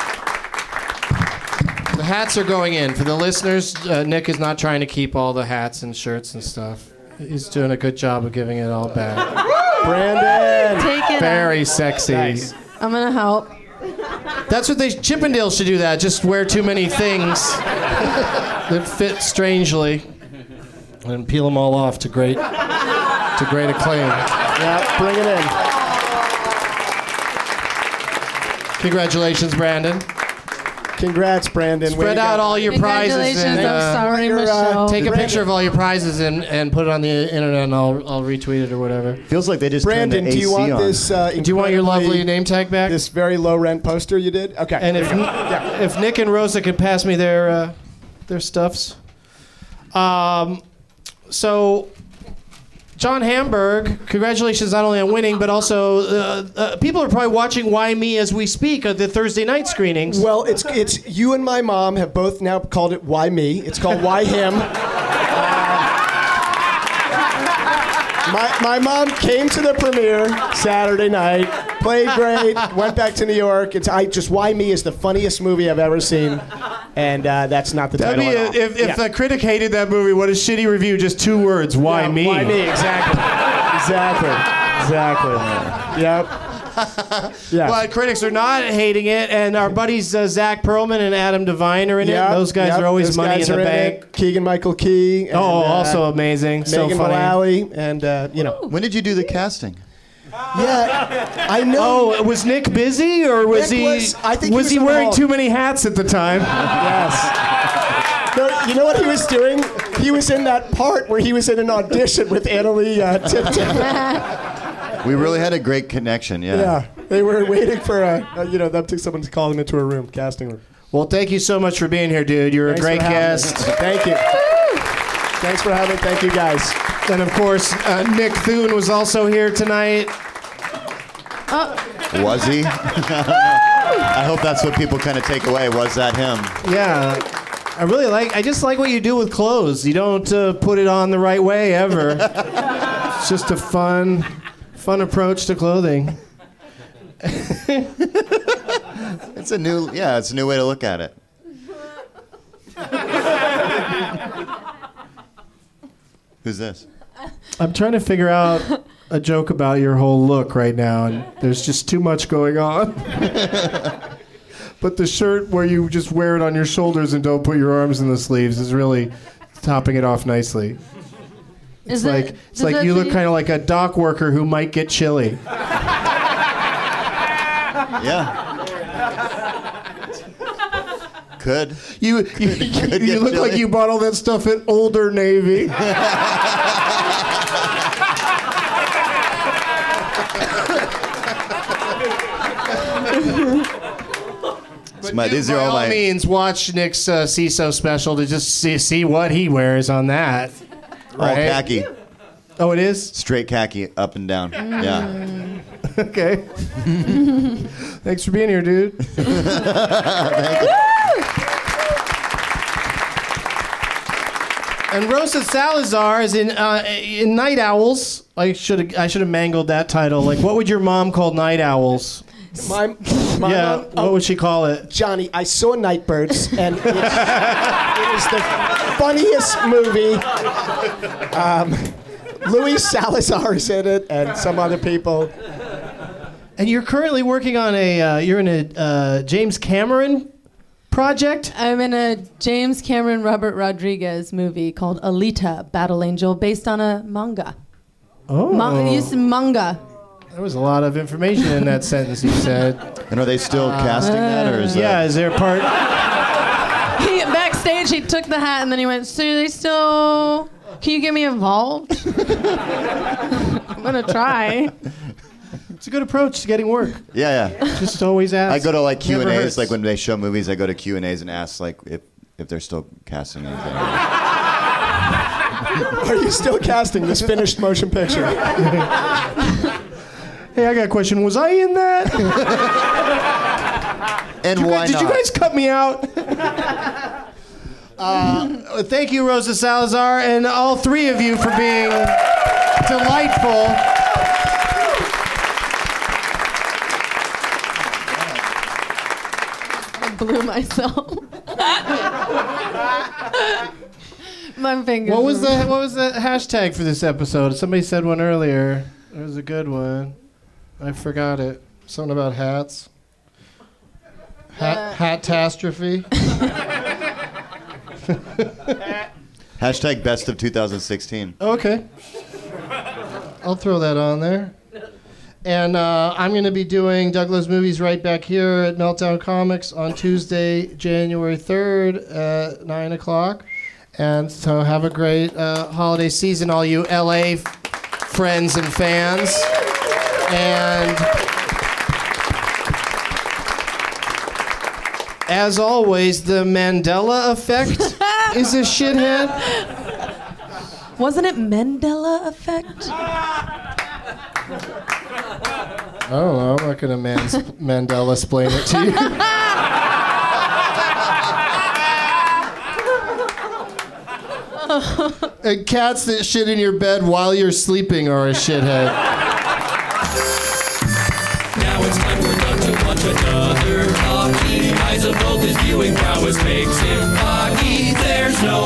Speaker 10: The hats are going in. For the listeners, uh, Nick is not trying to keep all the hats and shirts and stuff. He's doing a good job of giving it all back.
Speaker 9: Brandon!
Speaker 8: Take it
Speaker 10: Very
Speaker 8: out.
Speaker 10: sexy.
Speaker 9: Nice.
Speaker 8: I'm gonna help.
Speaker 10: That's what they Chippendales should do. That just wear too many things that fit strangely, and peel them all off to great to great acclaim.
Speaker 9: Yeah, bring it in.
Speaker 10: Congratulations, Brandon.
Speaker 9: Congrats, Brandon. Way
Speaker 10: Spread
Speaker 9: to
Speaker 10: out
Speaker 9: go.
Speaker 10: all your prizes.
Speaker 8: Congratulations,
Speaker 10: And,
Speaker 8: I'm
Speaker 10: uh,
Speaker 8: sorry,
Speaker 9: Your, uh,
Speaker 8: Michelle.
Speaker 10: Take a
Speaker 9: Brandon.
Speaker 10: picture of all your prizes and, and put it on the internet, and I'll I'll retweet it or whatever.
Speaker 7: Feels like they just
Speaker 9: Brandon,
Speaker 7: turned the
Speaker 9: do you
Speaker 7: A C
Speaker 9: want
Speaker 7: on.
Speaker 9: this? Uh,
Speaker 10: Do you want your lovely
Speaker 9: incredibly-
Speaker 10: name tag back?
Speaker 9: This very low rent poster you did? Okay.
Speaker 10: And if
Speaker 9: Yeah.
Speaker 10: if Nick and Rosa could pass me their uh, their stuffs. Um, so, John Hamburg, congratulations not only on winning, but also uh, uh, people are probably watching Why Me as we speak at the Thursday night screenings.
Speaker 9: Well, it's it's you and my mom have both now called it Why Me. It's called Why Him. My, my mom came to the premiere Saturday night, played great, went back to New York. It's I just Why Me is the funniest movie I've ever seen, and uh, that's not the
Speaker 10: That'd
Speaker 9: title.
Speaker 10: be
Speaker 9: at
Speaker 10: a,
Speaker 9: all.
Speaker 10: if, if
Speaker 9: Yeah.
Speaker 10: a critic hated that movie, what a shitty review. Just two words. Why
Speaker 9: Yeah,
Speaker 10: me?
Speaker 9: Why me? Exactly. Exactly. Exactly. Yep. Yeah.
Speaker 10: Well, critics are not hating it, and our buddies uh, Zach Perlman and Adam Devine are in
Speaker 9: Yep,
Speaker 10: it. Those guys
Speaker 9: yep,
Speaker 10: are always
Speaker 9: those
Speaker 10: money
Speaker 9: guys
Speaker 10: in the
Speaker 9: are
Speaker 10: bank.
Speaker 9: it. Keegan Michael Key. And,
Speaker 10: oh,
Speaker 9: uh,
Speaker 10: also amazing. So
Speaker 9: Megan
Speaker 10: funny.
Speaker 9: Mullally, and uh, you know.
Speaker 7: When did you do the casting?
Speaker 9: Yeah, I know.
Speaker 10: Oh, was Nick busy, or was
Speaker 9: Nick
Speaker 10: he?
Speaker 9: was- I think he
Speaker 10: was
Speaker 9: was
Speaker 10: he
Speaker 9: on
Speaker 10: wearing
Speaker 9: hold.
Speaker 10: too many hats at the time?
Speaker 9: Yes. No, you know what he was doing? He was in that part where he was in an audition with Annalie uh, Tipton.
Speaker 7: We really had a great connection, yeah.
Speaker 9: Yeah, they were waiting for uh, uh, you know them to someone to call them into a room, casting room.
Speaker 10: Well, thank you so much for being here, dude. You're
Speaker 9: Thanks
Speaker 10: a great
Speaker 9: for having
Speaker 10: guest.
Speaker 9: me. Thank you. Thanks for having me. Thank you, guys.
Speaker 10: And of course, uh, Nick Thune was also here tonight.
Speaker 7: Was he? I hope that's what people kind of take away. Was that him?
Speaker 10: Yeah. I really like, I just like what you do with clothes. You don't uh, put it on the right way ever. It's just a fun, fun approach to clothing.
Speaker 7: It's a new, yeah, it's a new way to look at it. Who's this?
Speaker 10: I'm trying to figure out a joke about your whole look right now, and there's just too much going on. But the shirt where you just wear it on your shoulders and don't put your arms in the sleeves is really topping it off nicely. It's
Speaker 8: Is
Speaker 10: like
Speaker 8: it-
Speaker 10: it's
Speaker 8: does
Speaker 10: like
Speaker 8: that
Speaker 10: you look
Speaker 8: mean-
Speaker 10: kind of like a dock worker who might get chilly.
Speaker 7: Yeah. Could.
Speaker 10: You you,
Speaker 7: Could
Speaker 10: you
Speaker 7: get
Speaker 10: look like
Speaker 7: chilly.
Speaker 10: you bought all that stuff at Older Navy.
Speaker 7: It's my- these
Speaker 10: By
Speaker 7: are all
Speaker 10: all
Speaker 7: my.
Speaker 10: means, watch Nick's uh, C I S O special to just see, see what he wears on that.
Speaker 7: All
Speaker 10: Right?
Speaker 7: khaki.
Speaker 10: Oh, it is?
Speaker 7: Straight khaki, up and down. Yeah.
Speaker 10: Okay. Thanks for being here, dude. And Rosa Salazar is in uh, in Night Owls. I should have I should have mangled that title. Like, what would your mom call Night Owls?
Speaker 9: My, my
Speaker 10: yeah,
Speaker 9: mom-
Speaker 10: what would she call it?
Speaker 9: Johnny, I saw Nightbirds, and it's, it is the funniest movie. Um, Louis Salazar is in it, and some other people.
Speaker 10: And you're currently working on a uh, you're in a uh, James Cameron project.
Speaker 8: I'm in a James Cameron Robert Rodriguez movie called Alita: Battle Angel, based on a manga.
Speaker 10: Oh,
Speaker 8: Ma- you said manga.
Speaker 10: there was a lot of information in that sentence you said.
Speaker 7: And are they still casting that, or is that?
Speaker 10: Yeah, is there a part?
Speaker 8: He backstage he took the hat and then he went, "So they still? Can you get me involved? I'm gonna try."
Speaker 10: It's a good approach to getting work.
Speaker 7: Yeah, yeah.
Speaker 10: Just always ask.
Speaker 7: I go to like Q and
Speaker 10: Never
Speaker 7: A's,
Speaker 10: hurts.
Speaker 7: like when they show movies, I go to Q and A's and ask like if if they're still casting anything.
Speaker 9: Are you still casting this finished motion picture?
Speaker 10: Hey, I got a question. Was I in that?
Speaker 7: And
Speaker 10: Did you
Speaker 7: why
Speaker 10: guys- Did
Speaker 7: not?
Speaker 10: you guys cut me out? uh, thank you, Rosa Salazar, and all three of you for being delightful.
Speaker 8: blew myself. My fingers.
Speaker 10: What was
Speaker 8: were-
Speaker 10: the What was the hashtag for this episode? Somebody said one earlier. It was a good one. I forgot it. Something about hats. Hat
Speaker 8: Uh,
Speaker 10: Hatastrophe.
Speaker 7: Hashtag best of two thousand sixteen.
Speaker 10: Okay. I'll throw that on there. And uh, I'm going to be doing Douglas Movies right back here at Meltdown Comics on Tuesday, January third at nine o'clock. And so have a great uh, holiday season, all you L A f- friends and fans. And as always, the Mandela effect is a shithead.
Speaker 8: Wasn't it Mandela effect?
Speaker 10: I don't know. I'm not going to man- Mandela explain it to you. And cats that shit in your bed while you're sleeping are a shithead.
Speaker 5: Now it's time for Doug to watch another talkie. Eyes of both his viewing prowess makes him cocky. There's no